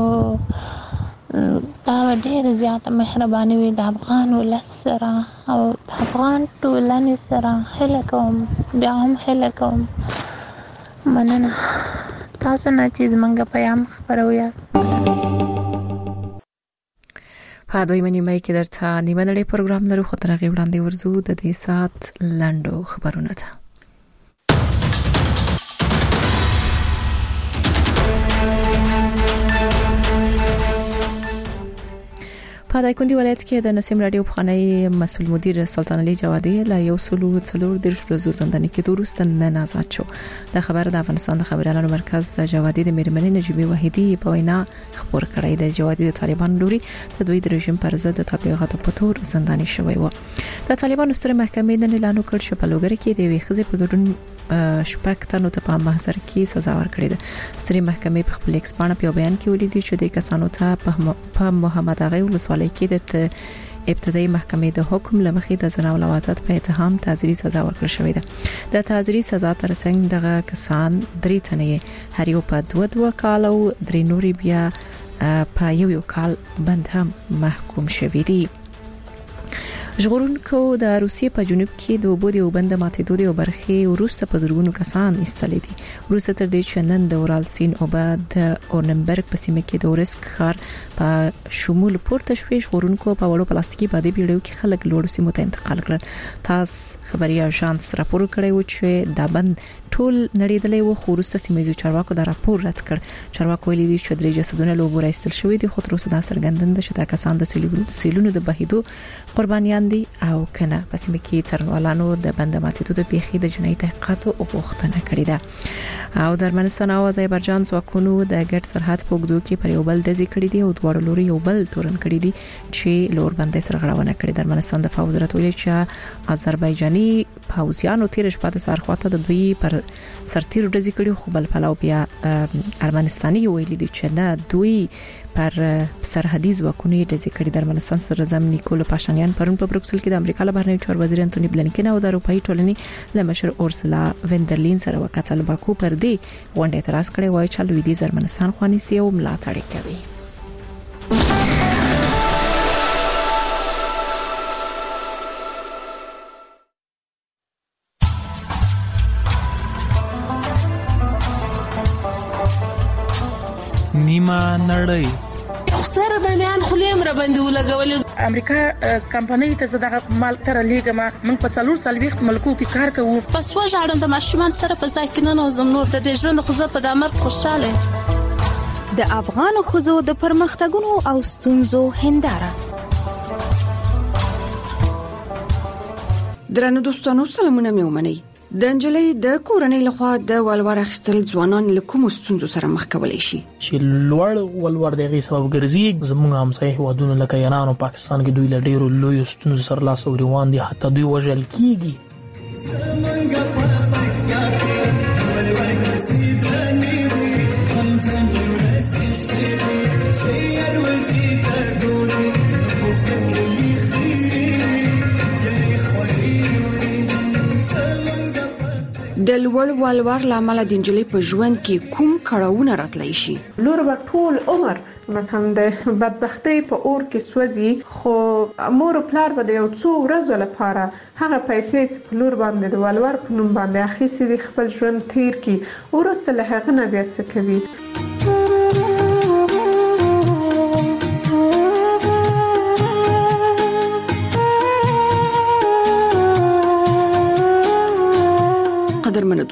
دا به ډېره زیاته مهرباني وي د افغان ولس سره او د افغان ټولنې سره. هیله کوم بیا هم هیله کوم مننه تاسو نه چې زمونږ پیام خپروي. په دویمه نیمه کې درته نیمه نړۍ پروګرام لرو، خو تر هغې وړاندې ورځو د دې ساعت لنډو خبرونه ته. په دایکندي ولایت کې د نسیم رادیو پخوانی مسؤل مدیر سلطان علي جوادي له یو سلو څلور دیرش ورځو زنداني کېدو وروسته نن آزاد شو. د خبر د افغانستان د خبريالانو مرکز د جوادي د میرمنې نجيبه وحيدي په وینا خبر کړی د جوادي د طالبان لوري د دوی د رژیم پر ضد د تبلیغاتو په تور زنداني شوی و. د طالبان ستر محکمې د اعلان وکړ چې په لوګر کې د ویخزې په ګډون شپږ تنو ته په محضر کې سزا ورکړې ده. ستر محکمې په خپل ایکسپانه په بیان کې ولیدي چې د کسانو ته په محمد اغا ولسوالۍ کې د ابتدایي محکمې د حکم لمخې د زنا او لواطت په اتهام تعزیري سزا ورکړل شوې ده. د تعزیري سزا ترڅنګ دغه کسان درې تنې هر یو په دوه دوه کال او درې نوري بیا په یو یو کال بند هم محکوم شوي دي. ژغورونکو د روسیې په جنوب کې د اوبو د وبند ماتېدو د برخې وروسته په زرګونو کسان ایستلې دي. وروسته تر دې چې نن د اورال سین اوبه د اورنبرګ په سیمه کې د اورسک ښار په شمول پورته شوې، ژغورونکو په وړو پلاستیکي بادي بیړیو کې خلک لوړو سیمو ته انتقال کړل. تاسو خبري اژانس راپور کړی و چې دا بند ټول نړیدلې و، خو وروسته سیمایي چارواکو دا راپور رد کړ. چارواکو ویلي دي چې درې جسدونه له اوبو راایستل شوي دي، خو تر اوسه دا څرګند ده چې دا کسان د سیلونو د بهیدو قربانیان دي او کنه. پس مې کې څرنوالانو د بند ماتېدو د پیښې د جنایي تحقیقاتو غوښتنه کړې ده. او د ارمنستان او آذربایجان ځواکونو د ګډ سرحد په اوږدو کې پر یو بل ډزې کړې دي او دواړو لوري یو بل تورن کړی دي چې لور باندې سرغړونه کړې. د ارمنستان د فوز راتولې چې آذربایجاني پوځیانو تیر شپه د سرخواته د دوی پر سرتیرو ډزې کړې، خو بل پلاو بیا ارمنستاني ویلي دي چې نه دوی پر سرحدي ځواکونو ډزې کړې. د ارمنستان صدراعظم نیکول پاشانیان پرون په بروکسل کې د امریکا له بهرنیو چارو وزیر انټونی بلنکن او د اروپאי ټولنې له مشر اورسلا وینډرلین سره وکړل. باکو پر دې غونډه اعتراض کړی وای چې لویدیځ ارمنستان خوانیسي او ملاتړ کوي. نیمه نړۍ خسر د میان خلیم را باندې ولګول. امریکا کمپنۍ ته زداغه مال تر لیګما من په څلور سالويخت ملکو کې کار کوو. پس وژاړم د ماشومان سره په ځای کې نه نوزم نور د دې ژوند خو زه په دامر خوشاله. د افغان خزو د پرمختګونو او ستونزو هنداره. درنو دوستانو سلامونه مې ومنئ. د انجلۍ د کورنۍ لخوا د ولور اخیستل ځوانان له کوم ستونزو سره مخ کولای شي؟ چې لوړ ولور دغه سبب ګرځي. زموږ همسایه هیوادونو لکه ایران او پاکستان کې دوی له ډیرو لوی ستونزو سره لاس او روان دي، حتی دوی وژل کیږي. د لوړ ولور لامل د انجلۍ په ژوند کې کوم کړهونه راتلی شي؟ لور به ټول عمر مثلا د بدبختی په اور کې سوځي، خو مور او پلار به د یو څو ورځې لپاره هغه پیسې چې لور باندې د ولور په نوم باندې اخیستي دي خپل ژوند تیر کی، ورسته له هغه نه بیا څه کوي.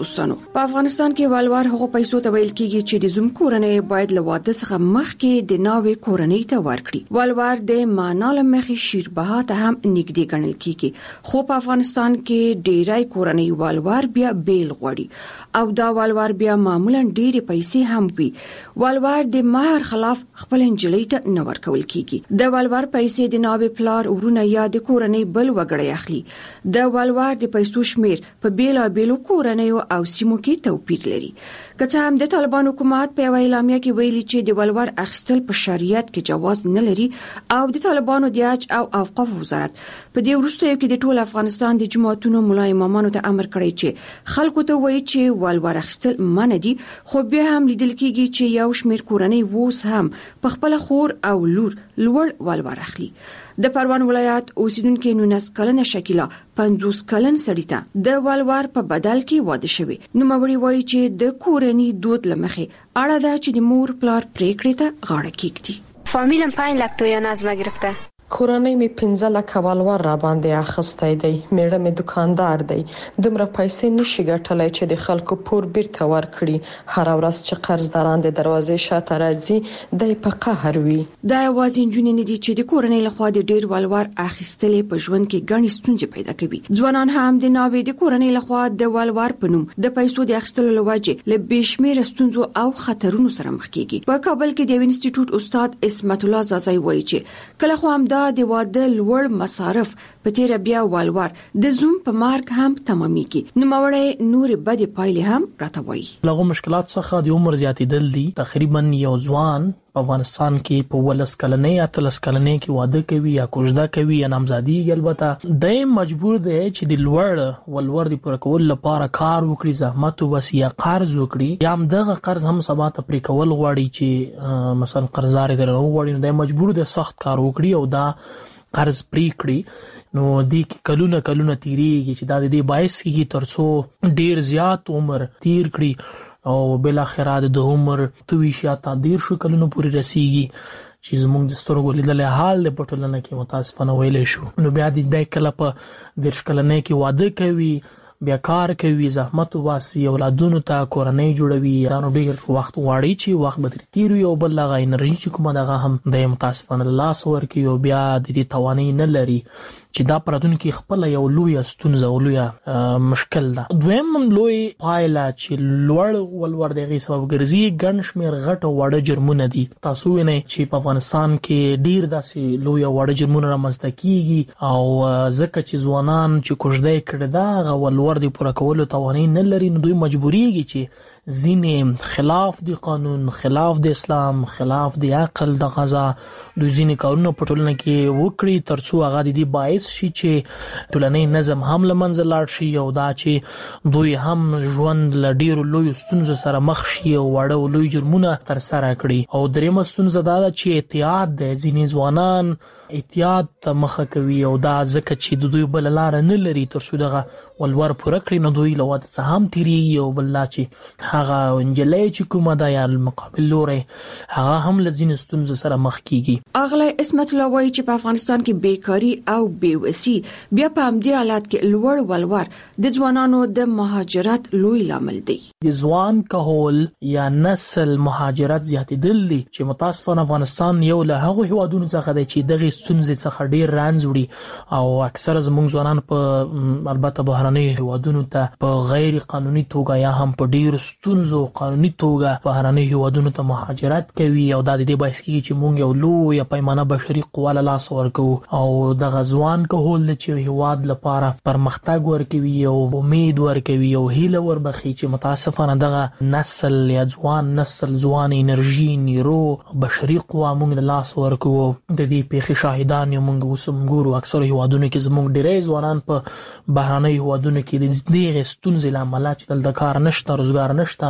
دوستانو په افغانستان کې والوار هغه پیسو ته ویل کیږي چې د زوم کورنۍ باید له واده څخه مخکې د ناوې کورنۍ ته ورکړي. والوار د معنا له مخې شیربها ته هم نږدې ګڼل کیږي، خو په افغانستان کې ډیری کورنۍ والوار بیا بیل غوړي او دا والوار بیا معمولا ډیره پیسې هم وي. والوار د مہر خلاف خپل انجلۍ ته نه ورکول کیږي. د والوار پیسې د ناوې پلار ورونه یا د کورنۍ بل وګړي اخلي. د والوار د پیسو شمیر په بیلا بیلو کورنۍ او سیمو کې توپیر لري. که څه هم د طالبان حکومت په اعلامیه کې ویلي چې د والوار اخیستل په شریعت کې جواز نه لري او د طالبانو د حج او اوقاف وزارت په دې وروستیو کې د ټول افغانستان د جماعتونو ملا امامانو ته امر کړی چې خلکو ته وایي چې والوار اخیستل منع دي، خو بیا هم لیدل کېږي چې یو شمیر کورنۍ ووس هم په خپل خور او لور لوړ والوار اخلي. د پروان ولایت اوسیدونکو نونس کلنه شکیلا پنځوس کلن سړی ته د والوار په بدل کې واده شوی. نو موري وایي چې د کورنۍ دود لمخې اړه ده چې د مور پلار پریکړې ته غاړه کېږدي. فامیلم پنج لک تویان از ما گرفته. کورنۍ می پنځه لک والوار را باندې اخستای دی. میړه می دکاندار دی. دومره پیسې نشي ګټلای چې د خلکو پور بیرته ورکړي. هر ورځ چې قرضداران د دروازې شاته راځي دای په قهر وي. دا یوازې جنونې دي چې د کورنۍ لخوا د ډیر والوار اخیستلې په ژوند کې ګڼې ستونزې پیدا کوي. ځوانان هم د ناوې د کورنۍ لخوا د والوار په نوم د پیسو د اخیستلو لوجه له بشمیره ستونزو او خطرونو سره مخ کیږي. په کابل کې د انسټیټیوټ استاد اسمت الله زازای وایي چې کله خو هم د واده لوړ مصارف په تیر بیا والوار د زوم په مارک هم تمامېږي. نو مورې نور بد پایلې هم راتوي. لغو مشکلات څخه د عمر زیاتېدل دي. تقریبا یو ځوان په افغانستان کې په ولس کلنې یا تلس کلنې کې واده کوي یا کوژده کوي یا نامزادي البته د مجبور دی چې د لوړ ولور د پر کول لپاره کار وکړي، زحمت وباسي یا قرض وکړي، یا هم دغه قرض هم سبا ته پرې کول غواړي چې مثلا قرضدار یې درنه غواړي، نو د مجبور دی سخت کار وکړي او دا قرض پرې کړي. نو د کلونه کلونه تیریږي چې دا د دې باعث کیږي ترڅو ډیر زیات عمر تیر کړي او بل اخرات د عمر تویش یا تدیر شو کلونو پورې رسیږي چې زموږ د سترګو لیدل حال په ټولنه کې متاسفانه ویلې شو. نو بیا د کله په دیرش کلنۍ کې واده کوي، بیا کار کوي، زحمت وباسي، اولادونو ته کورنۍ جوړوي، رانو ډیر وخت غواړي چې وخت به تیر وي او بل هغه انرژي چې کومه دغه هم د متاسفانه لاس ورکوي او بیا د دې توانایي نه لري چې دا پراتونکو خپل یو لوی ستونزه او لوی مشکل ده. دویم لوی پایله چې لوړ ولور دغه سبب ګرځي ګڼ شمیر غټ وړه جرمونه دي. تاسو وینئ چې په افغانستان کې ډیر داسې لوی وړه جرمونه رامنځته کیږي او ځکه چې ځوانان چې کوژده کړي دا غو ولور دی پوره کولو توانایي نه لري، نو دوی مجبوریږي چې ځینې خلاف دی قانون، خلاف د اسلام، خلاف د عقل د غذا دوی ځینې کارونه په ټولنه کې وکړي ترڅو هغه د دې باعث شي چې ټولنی نظم هم لمنځه لاړ شي او دا چې دوی هم ژوند له ډیرو لوی ستونزو سره مخ شي او وړو لوی جرمونه تر سره کړي. او درېمه ستونزه دا ده چې احتیاط د ځینې ځوانان احتیاط ته مخه کوي او دا ځکه چې د دوی بل لار نه لري ترڅو دغه ولور پوره کړي، نو دوی له واده څخه هم تیریږي او بل لا چې هغه انجلۍ چې کومه ده یا مقابل لوري هغه هم له ځینې ستونزو سره مخ کیږي. اغلی اسمت الله وایي چې په افغانستان کې بیکاری او بیوسی بیا په همدې حالت کې لوړ ولور د ځوانانو د مهاجرت لوی لامل دی. د ځوان کهول یا نسل مهاجرت زیاتېدل دي چې متاسفانه افغانستان یو له هغو هیوادونو څخه دی چې دغه ستونزې څخه ډیر رنځ وړي او اکثره زموږ ځوانان په البته بهرنۍ هیوادونو ته په غیر قانوني توګه یا هم په ډیر ستونزو قانوني توګه بهرنۍ هیوادونو ته مهاجرت کوي او دا د دې باعث کیږي چې موږ یو لوی پیمانه بشري قوا له لاس ورکو او دغه ځوان کهول چې هیواد لپاره پرمختګ ورکوي او امید ورکوي او هیله وربخي چې متاسفانه دغه نسل یا ځوان نسل ځوان انرژي نیرو بشري قوا موږ له لاس ورکو. د دې پیښې شاهدان یو موږ وسم ګورو اکثره هیوادونو کې زموږ ډیری ځوانان په بهرنۍ هیوادونو کې د دې ستونزې لامل چې دلته کار نشته، روزګار نشته،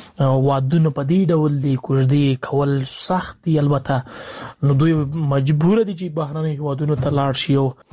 وادونه په دې ډول دي، کوژدې کول سخت دي البته، نو دوی مجبور دي چې بهرنۍ هیوادونو ته لاړ شي او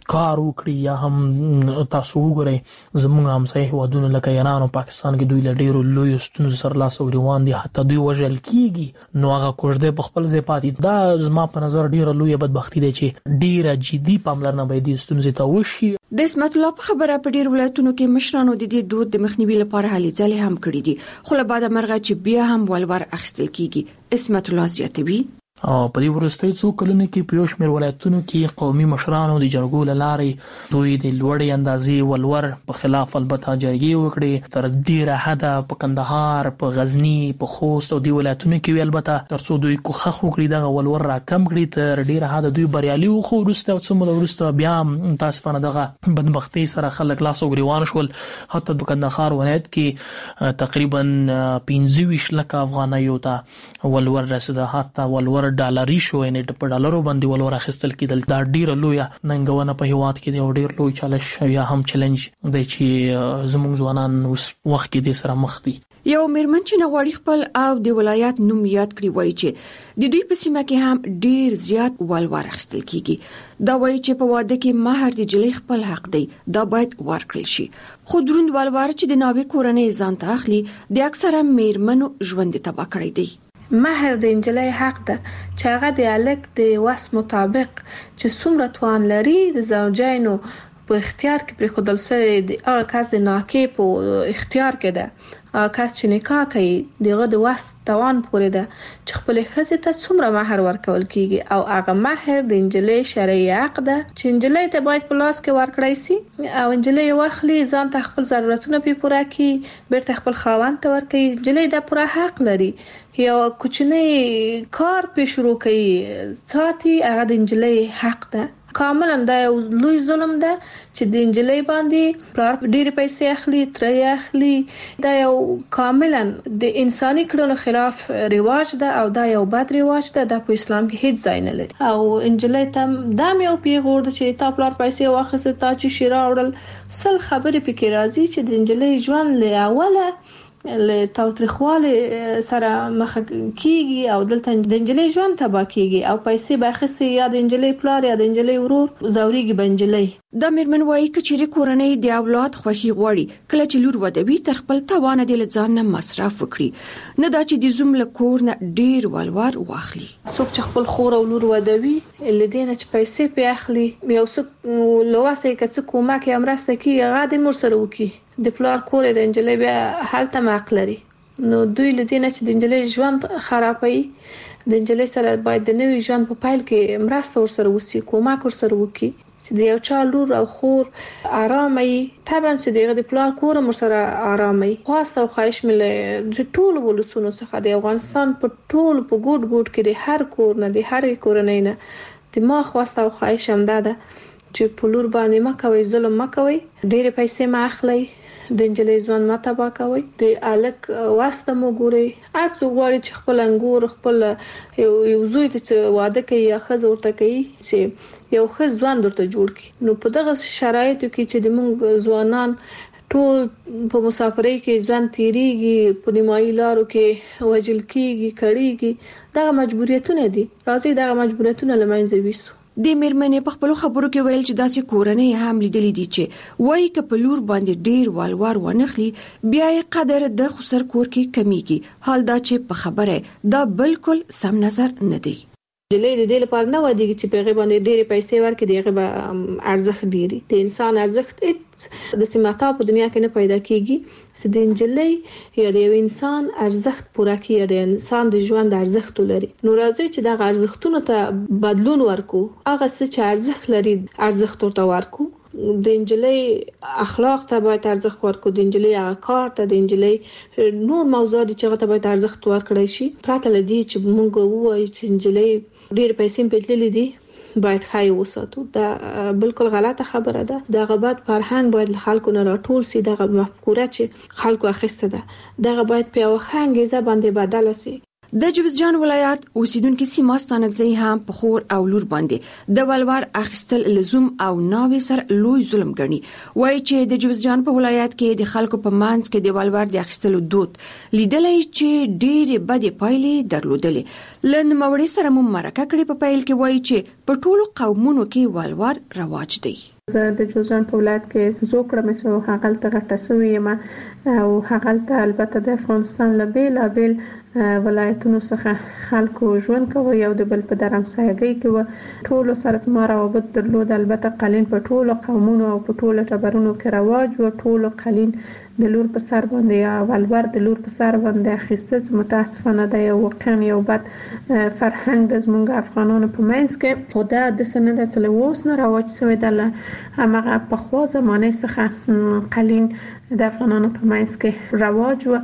کار وکړي یا هم تاسو وګورئ زموږ همسایه هیوادونه لکه ایران او پاکستان کې دوی له ډیرو لوی ستونزو سره لاس او ګریوان دي، حتی دوی وژل کیږي، نو هغه کوژده په خپل ځای پاتې. دا زما په نظر ډیره لوی بدبختی ده چې ډیره جدي پاملرنه باید د ستونزې ته وشي. د اسمت الله په خبره په ډیر ولایتونو کې مشرانو د دې دود د مخنیوي لپاره هلې ځلې هم کړې دي، خو له بعده مرغه چې بیا هم ولور اخیستل کیږي. اسمت الله زیاتوي او په دې وروستي څو کلونو کې په یو شمېر ولایتونو کې قومي مشرانو د جرګو له لارې دوی د لوړې اندازې ولور په خلاف البته جرګې وکړي، تر ډیره حده په کندهار، په غزنی، په خوست او د ولایتونو کې البته ترڅو دوی کوخخ وکړي دغه ولور را کم کړي، تر ډیره حده دوی بریالي وو. خو وروسته او څه موده وروسته بیا تاسفانه دغه بدبختي سره خلک لاس او ګریوان شول. حتی د کندهار ولایت کې تقریبا پنځه ویشت لکه افغانیو ته ولور رسیده، حتی ولور ډالري شو، یعنی په ډالرو باندې ولور اخیستل کېدل. دا ډیره لویه ننګونه په هیواد کې دی او ډیر لوی چالش یا هم چیلنج دی چې زموږ ځوانان اوس وخت کې د سره مخ دي. یو میرمن چې نغواړي خپل او د ولایت نوم یاد کړي وایي چې د دوی په سیمه کې هم ډیر زیات ولور اخیستل کیږي. دا وایي چې په واده کې مہر د جلۍ خپل حق دی، دا باید ورکړل شي. خو دروند ولور چې د ناوې کورنۍ ځان ته اخلي د اکثره میرمنو ژوند تباه کړی دی. مہر د انجلۍ حق ده چې هغه د الک د وس مطابق چې څومره توان لري د زوجینو په اختیار کې پرې خودل سره د هغه کس د ناکې په اختیار کې ده. هغه کس چې نکاح کوي دغه د وس توان پورې ده چې خپل ښځې ته څومره مہر ورکول کیږي او هغه مہر د انجلۍ شرعي حق ده چې انجلۍ ته باید په لاس کې ورکړی سي او انجلۍ واخلي ځان ته خپل ضرورتونه په پوره کړي، بیرته خپل خاوند ته ورکړي. انجلۍ د پوره حق لري یو کوچنی کار په شروع کوي ساتي، هغه د انجلۍ حق ده. کاملا دا یو لوی ظلم ده چې د انجلۍ باندې پلار ډېر پیسې اخلي، ترې اخلي. دا یو کاملا د انساني کړنو خلاف رواج ده او دا یو بد رواج ده. دا په اسلام کې هیڅ ځای نه لري او انجلۍ ته دا یو پیغور ده چې تا پلار پیسې واخیسته، تا چې شیرا وړل، سل خبرې پکې راځي چې د انجلۍ ژوند له اوله له تاوتریخواله سره مخ کیږي او دلته د انجلۍ ژوند تباه کیږي او پیسې باخستې یا د انجلۍ پلار یا د انجلۍ ورور زوريږي بنجلۍ. د میرمن وايي کچېری کورنۍ د اولاد خوخي غوړي کله چې لور ودوي تر خپل توان د لځان نه مصرف وکړي، نه دا چې د زوم له کور نه ډیر ولور واخلي. څوک چې خپل خور او لور ودوي لدینه چې پیسې په اخلي یو څه لواسه کڅ کومه کې امرسته کی غاده مر سره وکي د پلار کور د انجلۍ بیا حالت معق لري، نو دوی لدینه چې د انجلۍ ژوند خرابوي. د انجلۍ سره باید د نوې ژوند په پایل کې مرسته ورسره وسی، کومک ورسره وکي چې د یو چا لور او خور آرامي. طبعا چې دغه د پلار کور مر سره آرامي. خواسته او خواهش مله د ټول ولسونو څخه د افغانستان په ټول په ګډ ګډ کې د هر کور نه د هر کورنۍ نه د ما خواسته او خواهش هم ده چې په لور باندې ما کوي ظلم ما کوي، ډېر پیسې ما اخلي، د انجلۍ ژوند ما تباه کوي، د الک واسطه مو ګوري. هر څو غواړي چې خپل انګور خپل یو یو زوی ته واده کوي یا خزه ورته کوي چې یو خز ژوند ورته جوړ کړي. نو په دغه شرایطو کې چې د موږ ځوانان ټول په مسافرۍ کې ژوند تیریږي، په نیمایي لارو کې وجل کیږي، کړيږي، دغه مجبوریتونه دي. راځي دغه مجبوریتونه لمنځه ویسو. د میرمنې په خپل خبرو کې ویل چې داسې کورنۍ هم لیدلې دي چې وایي ک په لور باندې ډیر والوار ونخلي بیا یې قدر د خسر کور کې کمیږي. حال دا چې په خبره دا بالکل سم نظر نه دی. جلې د دې لپاره نه ودی چې په غیبه باندې ډېر پیسې ورکړي، دغه به ارزښت ډیری د انسان ارزښت د سیماتا په دنیا کې نه پیدا کیږي. چې د انجلۍ یا د یو انسان ارزښت پوره کیږي، د انسان د ژوند ارزښت لري. نو راځي چې دغه ارزښتونو ته بدلون ورکو، هغه څه چې ارزښت لري ارزښت ورته ورکو. د انجلۍ اخلاق ته باید ارزښت ورکو، د انجلۍ هغه کار ته، د انجلۍ نور موضوعات چې هغه ته باید ارزښت ورکړی شي. پرته لدی چې موږ ووایو چې انجلۍ ډېر پیسې په تللې دي باید خای وساتو، دا بالکل غلطه خبره ده. دغه بعد فرهنګ باید خلکو نه راټول سي، دغه مفکوره چې خلکو اخیسته ده دغه باید په یو خنګیزه باندې بدل سي. د جوزجان ولایت اوسیدونکو سیمه ستانکزی هم په خور او لور باندې د ولور اخیستل لزوم او ناوې سره لوی ظلم ګڼي. وایي چې د جوزجان په ولایت کې د خلکو په منځ کې د ولور د اخیستلو دود لیدلې چې ډېر بد پایلې درلودلې. لن موري سره مو مرکه کړې په پایل کې وایي چې په ټولو قومونو کې ولور رواج دی. زه د جوزجان په ولایت کې زوکړه مې سو هغلته غټه سوې یم او هغلته البته د افغانستان له بیلابیل ولایتونو څخه خلکو ژوند کوي او د بل په درمسایګۍ کې و ټولو سره زما روابط درلود. البته قالین په ټولو قومونو او په ټولو ټبرونو کې رواج و. ټولو قالین د لور په سر باندې یا ولور د لور په سر باندې اخیسته. متاسفانه دا یو واقعا یو بد فرهنګ د زمونږ افغانانو په منځ کې خو دا د سند اصل اوس نه رواج شوی دی. همغه په خوا زمانه څخه قالین د افغانانو په منځ کې رواج و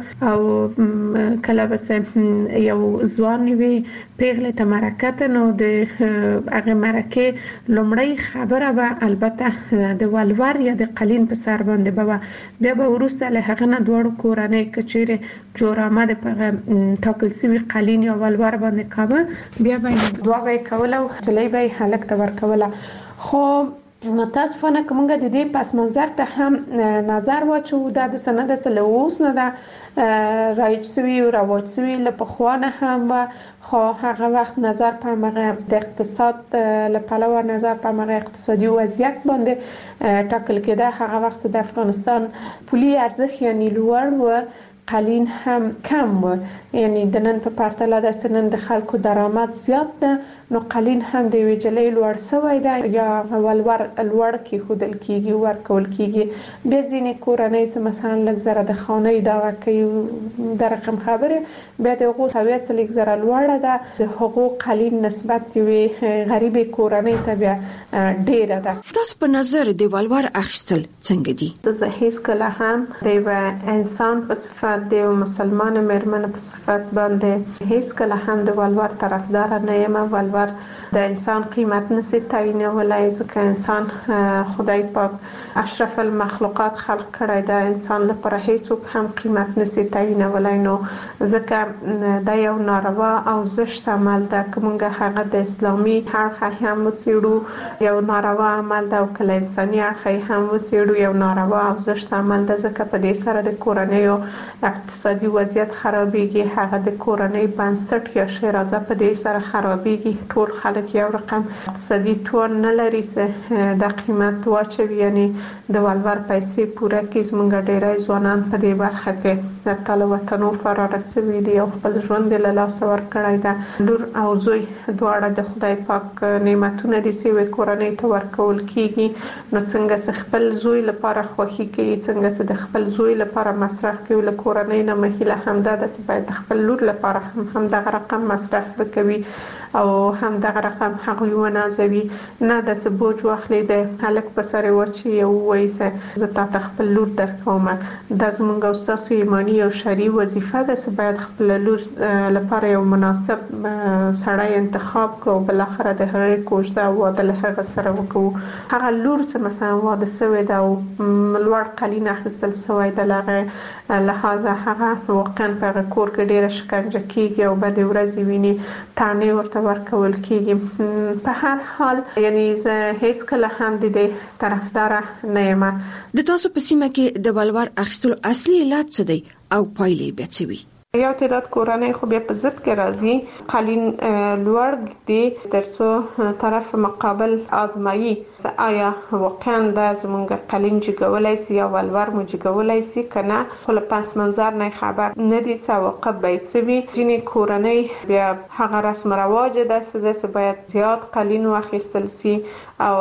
او کله بس یو ځوان وی پیغله ته مرکه نو د هغه مرکه لومړی خبره به البته د ولور یا د قالین په سر باندې به بیا به ورسته له هغه نه دوړو کورنۍ کچېره جوړ آمد په ټاکل سوي قالین یا ولور باندې کاوه بیا به دوا به کوله او چلای به هلک ته ورکوله. خو متاسفانه کومه د دې پس منظر ته هم نظر واچو دا د سند اصل اوس نه دا رایج سوي او رواج سوي له پخوانه هم خو هغه وخت نظر په مغه د اقتصاد له پلوه نظر په مغه اقتصادي وضعیت باندې ټاکل کېده. هغه وخت د افغانستان پولي ارزښت یعنی لوړ و، قالین هم کم و، یعنی د نن په پرتله د سنن د خلکو درآمد زیات ده نو قالین هم د ویجلې لوړ سوی ده یا ولور لوړ کې خودل کیږي ورکول کیږي. به ځینې کورنۍ چې مثلا لږ زره د خانه دا کوي د رقم خبره به د حقوق هویت لږ زره لوړه ده د حقوق قالین نسبت وي غریب کورنۍ ته بیا ډیره ده. تاسو په نظر د ولور اخیستل څنګه دي؟ زه هیڅ کله هم د انسان په صفت د مسلمان مېرمن په صفت باندې هیڅ کله هم د ولور طرفدار نه یم. ولور د انسان قیمت نشي تعیینولای ځکه انسان خدای پاک اشرف المخلوقات خلق کړی دا انسان لپاره هیڅوک هم قیمت نشي تعیینولای نو ځکه دا یو ناروا او زشت عمل ده. کومه هغه د اسلامي اړخ هم وڅېړو یو ناروا عمل ده او کله انساني اړخ هم وڅېړو یو ناروا او زشت عمل ده ځکه په دې سره د کورنۍ اقتصادي وضعیت خرابېږي. هغه د کورنۍ بنسټ یا شیرازه په دې سره خرابېږي. ټول خلک یو رقم اقتصادي توان نه لري چې د قیمت واچوي یعنی د ولور پیسې پوره کړي. زموږ ډیری ځوانان په دې برخه کې د تل وطنو فرار شوي دي او خپل ژوند له لاسه ورکړی ده. لور او زوی دواړه د خدای پاک نعمتونه دي چې کورنۍ ته ورکول کیږي نو څنګه چې خپل زوی لپاره خوښي کوي څنګه چې د خپل زوی لپاره مصرف کوي له کورنۍ نه مخیله همدا د چې باید خپل لور لپاره هم هم دغه رقم مصرف وکوي او هم دغه رقم هغوی ونازوي نه د څه بوج واخلي د هلک په سر ورچی او وایي چې زه تا ته خپل لور درکوم. دا زموږ او ستاسو ایماني او شرعي وظیفه ده چې باید خپل لور لپاره یو مناسب سړی انتخاب کړو او بالاخره د هغې کوژده او واده له هغه سره وکړو. هغه لور چې مثلا واده شوې ده او لوړ قالین اخیستل شوی ده له هغه لحاظه هغه واقعا په هغه کور کې ډېره شکنجه کیږي او بدې ورځې ویني تانې ورته ورکول کیږي. په هر حال یعنی زه هیڅ کله هم د دې طرفدار نه یم. د تاسو په سیمه کې د ولور اخیستلو اصلي علت څه دی او پایلې به څه وي؟ یو تعداد کورنۍ خو بیا په ضد کې راځي قالین لوړ دي ترڅو طرف مقابل آزمایي آیا واقعا د زمونږ قالین جګولای سي یا ولور مو جګولای سي کنه خو له پس منظر نه خبر نه دي سواقب به سوي. ځینې کورنۍ بیا هغه رسم رواج ده چې باید زیات قالین واخیستل سي او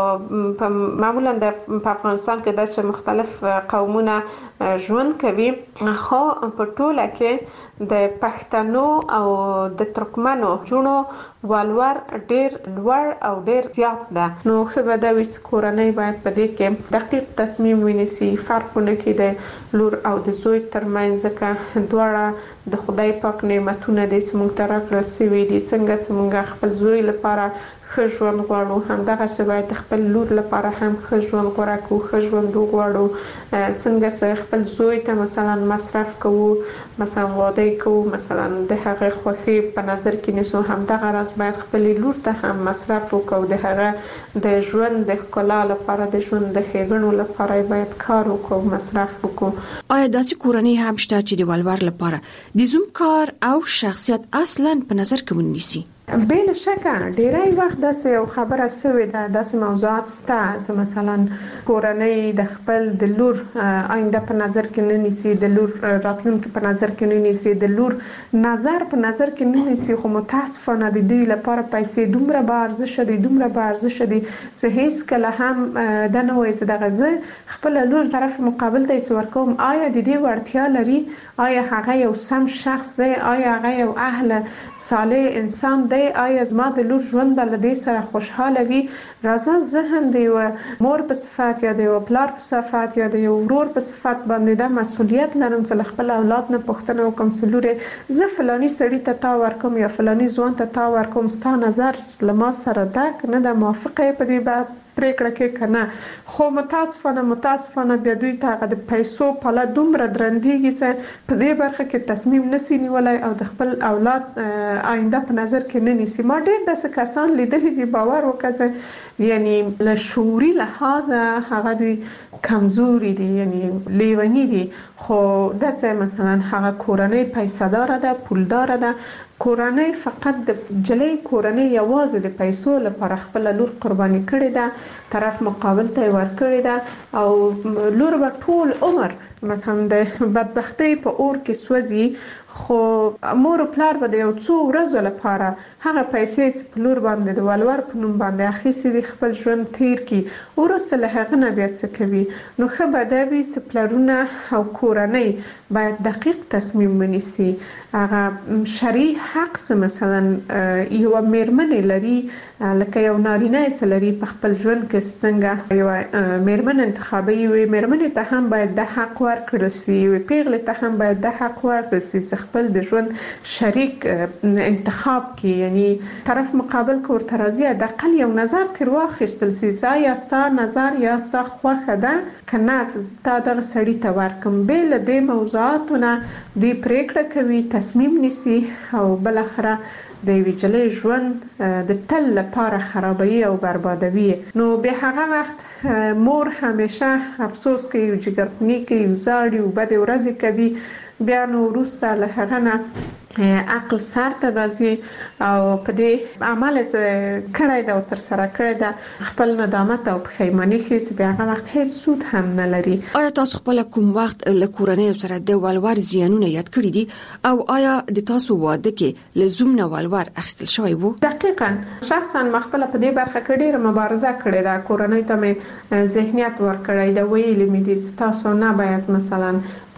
معمولا د افغانستان کې د مختلف قومونه ژوند کوي خو په ټوله کې د پښتنو او د ترکمنو جونو ولور ډیر لوړ او ډیر زیات ده. نو خو به د وس کورنۍ باید په دې کې دقیق تصمیم ونیسي فرقونه کې د لور او د زوی ترمنځ ځکه دواړه د خدای پاک نعمتونه د سمون تر رسوي دي. څنګه سمونږ خپل زوی لپاره ښه ژوند غواړو همدغه څه باید خپل لور لپاره هم ښه ژوند غوره کړو ښه ژوند وغواړو. څنګه چې خپل زوی ته مثلا مصرف کوو مثلا واده کوو مثلا د هغه خوښي په نظر کې نیسو همدغه راز باید خپل لور ته هم مصرف وکړو د هغه د ژوند د ښکلا لپاره د ژوند د ښېګڼو لپاره باید کار وکړو مصرف وکړو. آیا داسې کورنۍ هم شته چې د ولور لپاره د زوم کار او شخصیت اصلا په نظر کې ونیسي؟ بل شکه ډیری وخت داسې یو خبره سوي ده، داسې موضوعات سته مثلا کورنۍ د خپل د لور آینده په نظر کې نه نیسي، د لور راتلونکي په نظر کې نه نیسي، د لور نظر په نظر کې نه نیسي، خو متاسفانه د دوی لپاره پیسې دومره به ارزښت دي دومره به ارزښت دي چې هیڅ کله هم د نه وایي چې دغه زه خپل لور طرف مقابل ته یې ورکوم آیا د دې وړتیا لري، آیا هغه یو سم شخص دی، آیا هغه یو اهل صالح انسان دی، آیا زما د لور ژوند به له دې سره خوشحاله وي. راځه زه هم د یو مور په صفت یا د یو پلار په صفت یا د یو ورور په صفت باندې د مسؤلیت لرم چې خپل اولاد نه پوښتنه وکم چې لورې زه فلاني سړي ته تا ورکوم یا فلاني ځوان ته تا ورکوم، ستا نظر له ما سره دک نه د موافقه په دې پریکړه کې کنه، خو متاسفانه متاسفانه بیا دوی ته د پیسو په لاره دومره درندېږي چې په دې برخه کې تصمیم نسی نیولای او د خپل اولاد آینده په نظر کې نه نیسي. ما ډېر داسې کسان لیدلي دي، باور وکړه، یعنی له شعوري لحاظه هغه دوی کمزوري دي، یعنی لیونی دي، خو داسې مثلا هغه کورنۍ پیسې دار ده، پولدار ده، کورنۍ فقط د جلې کورنۍ یوازې د پیسو لپاره خپل لور قرباني کړې ده، طرف مقابل ته ورکړې ده او لور به ټول عمر مثلا د بدبختی په اور کې سوځي، خو مور او پلار به د یو څو ورځې لپاره هغه پیسې چې په لور باندې د ولور په نوم باندې اخیستې دي خپل ژوند تیر کی، وروسته له هغه نه بیا څه کوي. نو ښه به دا وي چې پلرونه او کورنۍ باید دقیق تصمیم ونیسي. هغه شرعي حق مثلا یو میرمن لري لکه یو نارینه چې لري په خپل ژوند کې څنګه یو میرمن انتخابي وي، میرمن ته هم باید د حق ورکړل شي، پیغله ته هم باید د حق ورکړل شي چې خپل د ژوند شریک انتخاب کې، یعنی طرف مقابل کو ورته راځي د اقل یو نظر تر واخیستل شي چې یا ستا نظر یا ستا خوښه ده کنه تا دغه سړی ته ورکم. بل د موضوعاتونه دوی پریکړه کوي، تصمیم نیسي او بل اخره د ویجلې ژوند د تل لپاره خرابوي او بربادوي. نو به هغه وخت مور همیشه افسوس کوي او جګرخونی کوي او زاړي او بد ورځې کوي، بیا نو وروسته له هغه نه عقل سر ته راځي او په دې عمل چې کړی دا او تر سره کړی دا خپل ندامت او پښیماني هیڅ بیا هغه وخت هیڅ سود هم نه لري. آیا تاسو خپل کوم وخت له کورنۍ سره د ولور زیانونه یاد کړی دي او آیا د تاسو واده کې لزوم نه ولور اخیستل شوی وو؟ دقیقاً شخصا مخبل په دې برخه کې ډیره مبارزه کړې ده، کورنۍ ته مې ذهنیت ورکړی دا ویلې مې دي تاسو نه باید مثلا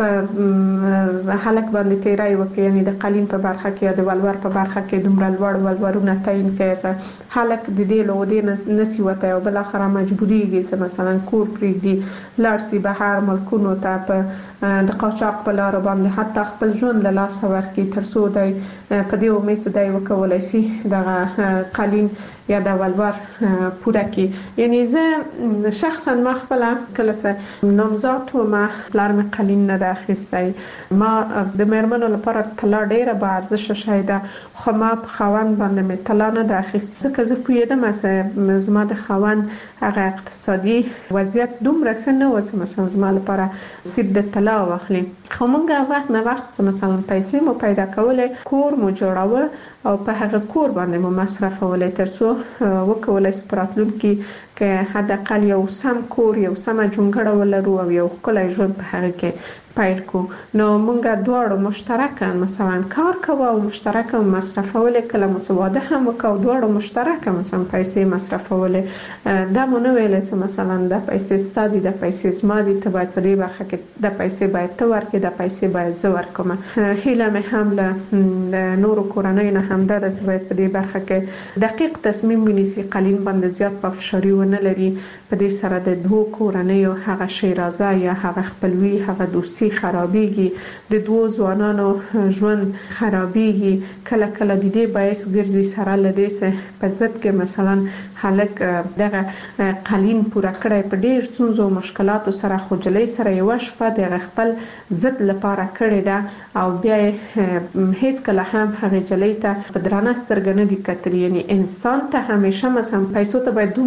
په حلق باندې تیرای وکړي، یعنی د قالین په برخه کې یا د ولور په برخه کې دومره لوړ ولورونه تعیین کړي، حلق د دې له ودې نسی وته او بل اخره مجبوریږي چې مثلا کور پرېږدي لاړ شي بهر ملکونو ته په د قاچاق په لار باندې حتی خپل ژوند له لاس ورکړي تر څو دی په دې امید چې دی وکولای شي دغه قالین یا د ولور پوره کړي. یعنی زه شخصا ما خپل کله څه نامزاد و ما پلار مې قالین نه اخیستی، ما د میرمنو لپاره طلا ډیره با ارزښت شوی ده، خو ما په خاوند باندې مې طلا نه ده اخیستې ځکه زه پوهېدم چې زما د خاوند هغه اقتصادي وضعیت دومره ښه نه و چې مثلا زما لپاره سیب د طلا واخلي. خو موږ وخت نه وخت مثلا پیسې مو پیدا کولې، کور مو جوړاوه او په هغه کور باندې مو مصرفولې تر څو وکولای شو په راتلونکي کې حداقل یو سم کور یو سمه جونګړه ولرو او یو ښکلی ژوند په هغه کې پیل کو. نو مونږ دواړو مشترکاً مثلا کار کوو او مشترکاً مصرفولې، کله مو څه واده هم وکړو دواړو مشترکاً مثلا پیسې مصرفولې، دا مو نه ویلی چې مثلا دا پیسې ستا دي دا پیسې زما دي ته باید په دې برخه کې دا پیسې باید ته ورکړې دا پیسې باید زه ورکړم. هیله مې هم له نورو کورنیو نه همدا ده چې باید په دې برخه کې دقیق تصمیم ونیسي، قالین باندې زیات پافشاري ونه لري، په دې سره د دوو کورنیو هغه شیرازه یا هغه خپلوي هغه دوستي خرابېږي، د دوو ځوانانو ژوند خرابېږي، کله کله د دې باعث ګرځي سره له دې څخه په ضد کې مثلا هلک دغه قالین پوره کړی په ډېر ستونزو او مشکلاتو سره، خو جلۍ سره یوه شپه د خپل ضد لپاره کړې ده او بیا هیڅ کله هم هغې جلۍ ته په درانه سترګه نه دي کتلي. یعنی انسان ته همیشه مثلا پیسو ته باید دومره ارجح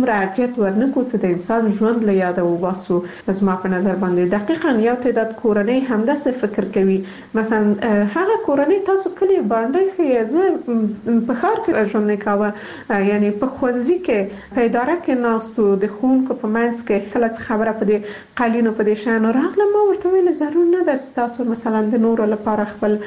اهمیت ورنکو چې د انسان ژوند له یاده وباسو. زما په نظر باندې دقیقاً یو تعداد کورنۍ همداسې فکر کوي. مثلا هغه کورنۍ تاسو کلی باندې خې زه په ښار کې ژوند نه کاوه، یعنی په ښوونځي کې په اداره کې ناستو د ښوونکو په منځ کې کله خبره په دې قالینو په دې شانو راغله، ما ورته ویل ضرور نه ده تاسو مثلا د نورو لپاره خپل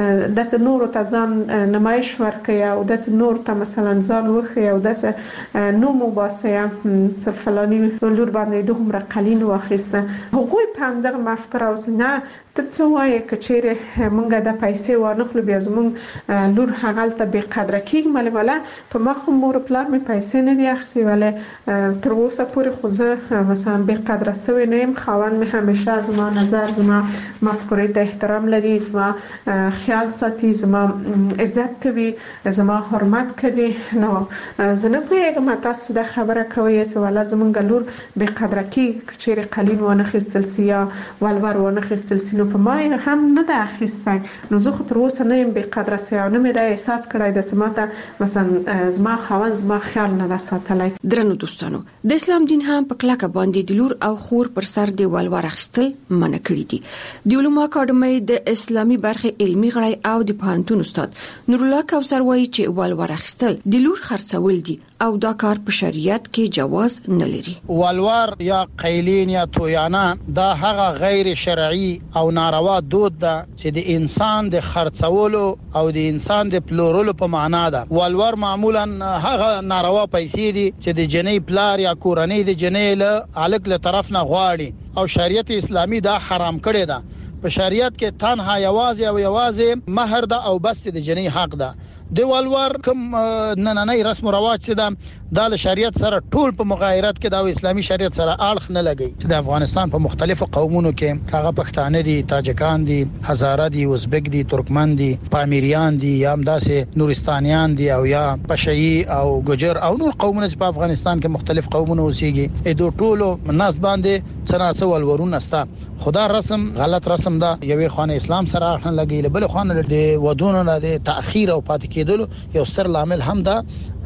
د نورو ته ځان نمایش ورکړي او د نور ته مثلا ځان وخی او د نو مو باسه څه فلانی لور باندې دومره قالین واخیسته. هغوی په همدغه مفکر او نه ته څه وایې کچېره مونږه د پیسې وانخلو بیا زمونږ لور هغلته بې قدره کېږي. ملې والا په ما خو مور پلار مې پیسې نه دي اخیستې، ولې تر اوسه پورې خو زه مثلا بې قدره سوې نه یم. خاوند مې همیشه زما نظر زما مفکورې ته احترام لري، زما خیال ساتي، زما عزت کوي، زما حرمت کوي. نو زه نه پوهېږم تاسو دا خبره کوئ چې والا زمونږ لور بې قدره کېږي کچېرې قالین وانخیستل سي یا ولور وانخیستل سي. نو په ما هم نه ده اخیستی، نو زه خو تر اوسه نه یم بې قدره سوی او نه مې دا احساس کړی ده چې ماته مثلا زما خاوند زما خیال نه ده ساتلی. درنو دوستانو، د اسلام دین هم په کلکه باندې د لور او خور پر سر د ولور اخیستل منع کړي دي. د علومو اکاډمۍ د اسلامي برخې علمي غړی او د پوهنتون استاد نورالله کوثر وایي چې ولور اخیستل د لور خرڅول دي او دا کار په شریعت کې جواز نه لري. ولور یا قیلین یا تویانه دا هغه غیر شرعي او ناروا دود ده چې د انسان د خرڅولو او د انسان د پلورلو په معنا ده. ولور معمولا هغه ناروا پیسې دي چې د جنې پلار یا کورنۍ د جنې له الګ له طرف نه غواړي او شریعت اسلامي دا حرام کړی ده. په شریعت کې تنها یوازې او یوازې مہر ده او بس د جنې حق ده. د ولور کوم نننۍ رسم او رواج چې ده دا له شریعت سره ټول په مغایرت کې دا اسلامي شریعت سره اړخ نه لګي. چې د افغانستان په مختلفو قومونو کې هغه پښتانه دي، تاجکان دي، هزاره دي، ازبک دي، ترکمن دي، پامیریان دي، یا هم داسې نورستانیان دي او یا پشهي او ګجر او نور قومونه چې په افغانستان کې مختلف قومونه اوسېږي. اې دوه ټولو ناس باندې څنګه ولورونه ستا خدا رسم غلط رسم ده. یوې خانه اسلام سره اړخ نه لګي، بل خانه د ودونو نه د تاخير او پاتې کېدلو یو ستر لامل هم ده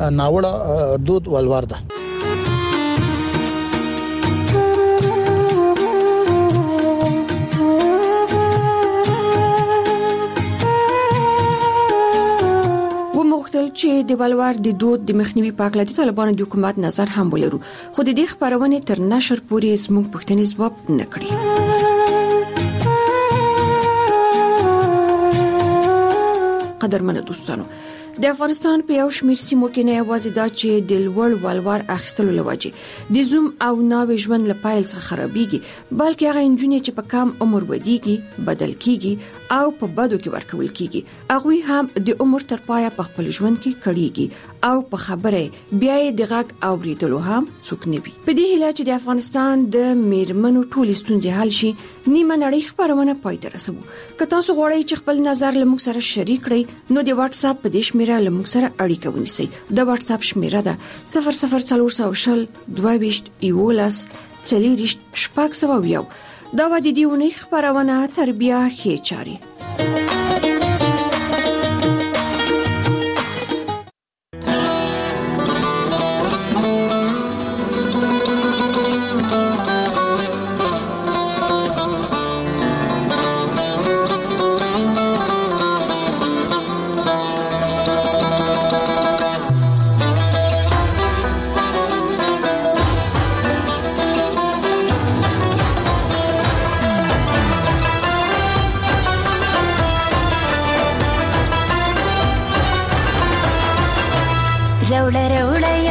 ناوړه دود ولور ده. ومغتل چې د ولور د دود د مخنیوي په اړه د طالبانو د حکومت نظر هم ولرو، خو د دې خبرونه تر نشر پورې زموږ پښتني ځواب نه کړی. قدرمن دوستانو، د افغانستان په یو شمېر سیمو کې نه یوازې دا چې د لوړ ولور اخیستلو لوجې د زوم او ناوې ژوند له پایل څخه خرابېږي، بلکې هغه نجونې چې په کم عمر ودیږي، بدل کیږي او په بدو کې ورکول کیږي، هغوی هم د عمر تر پایه په خپل ژوند کې کړيږي او په خبره بیا یې د غږ اوریدلو هم څوک نه وي. په دې هیله چې د افغانستان د میرمنو ټولې ستونزې حل شي، نیمه نړۍ خبرونه پای ته رسوو. که تاسو غواړئ چې خپل نظر له موږ سره شریک کړئ، نو د واتس اپ په دې شمیره له موږ سره اړیکه ونیسئ. د واتس اپ شمیره ده صفر صفر څلور سوه شل دوه ویشت یولس څلېرویشت شپږ سوه یو. دا و د دې اونۍ خپرونه تربیه ښې چارې. روڑا روڑا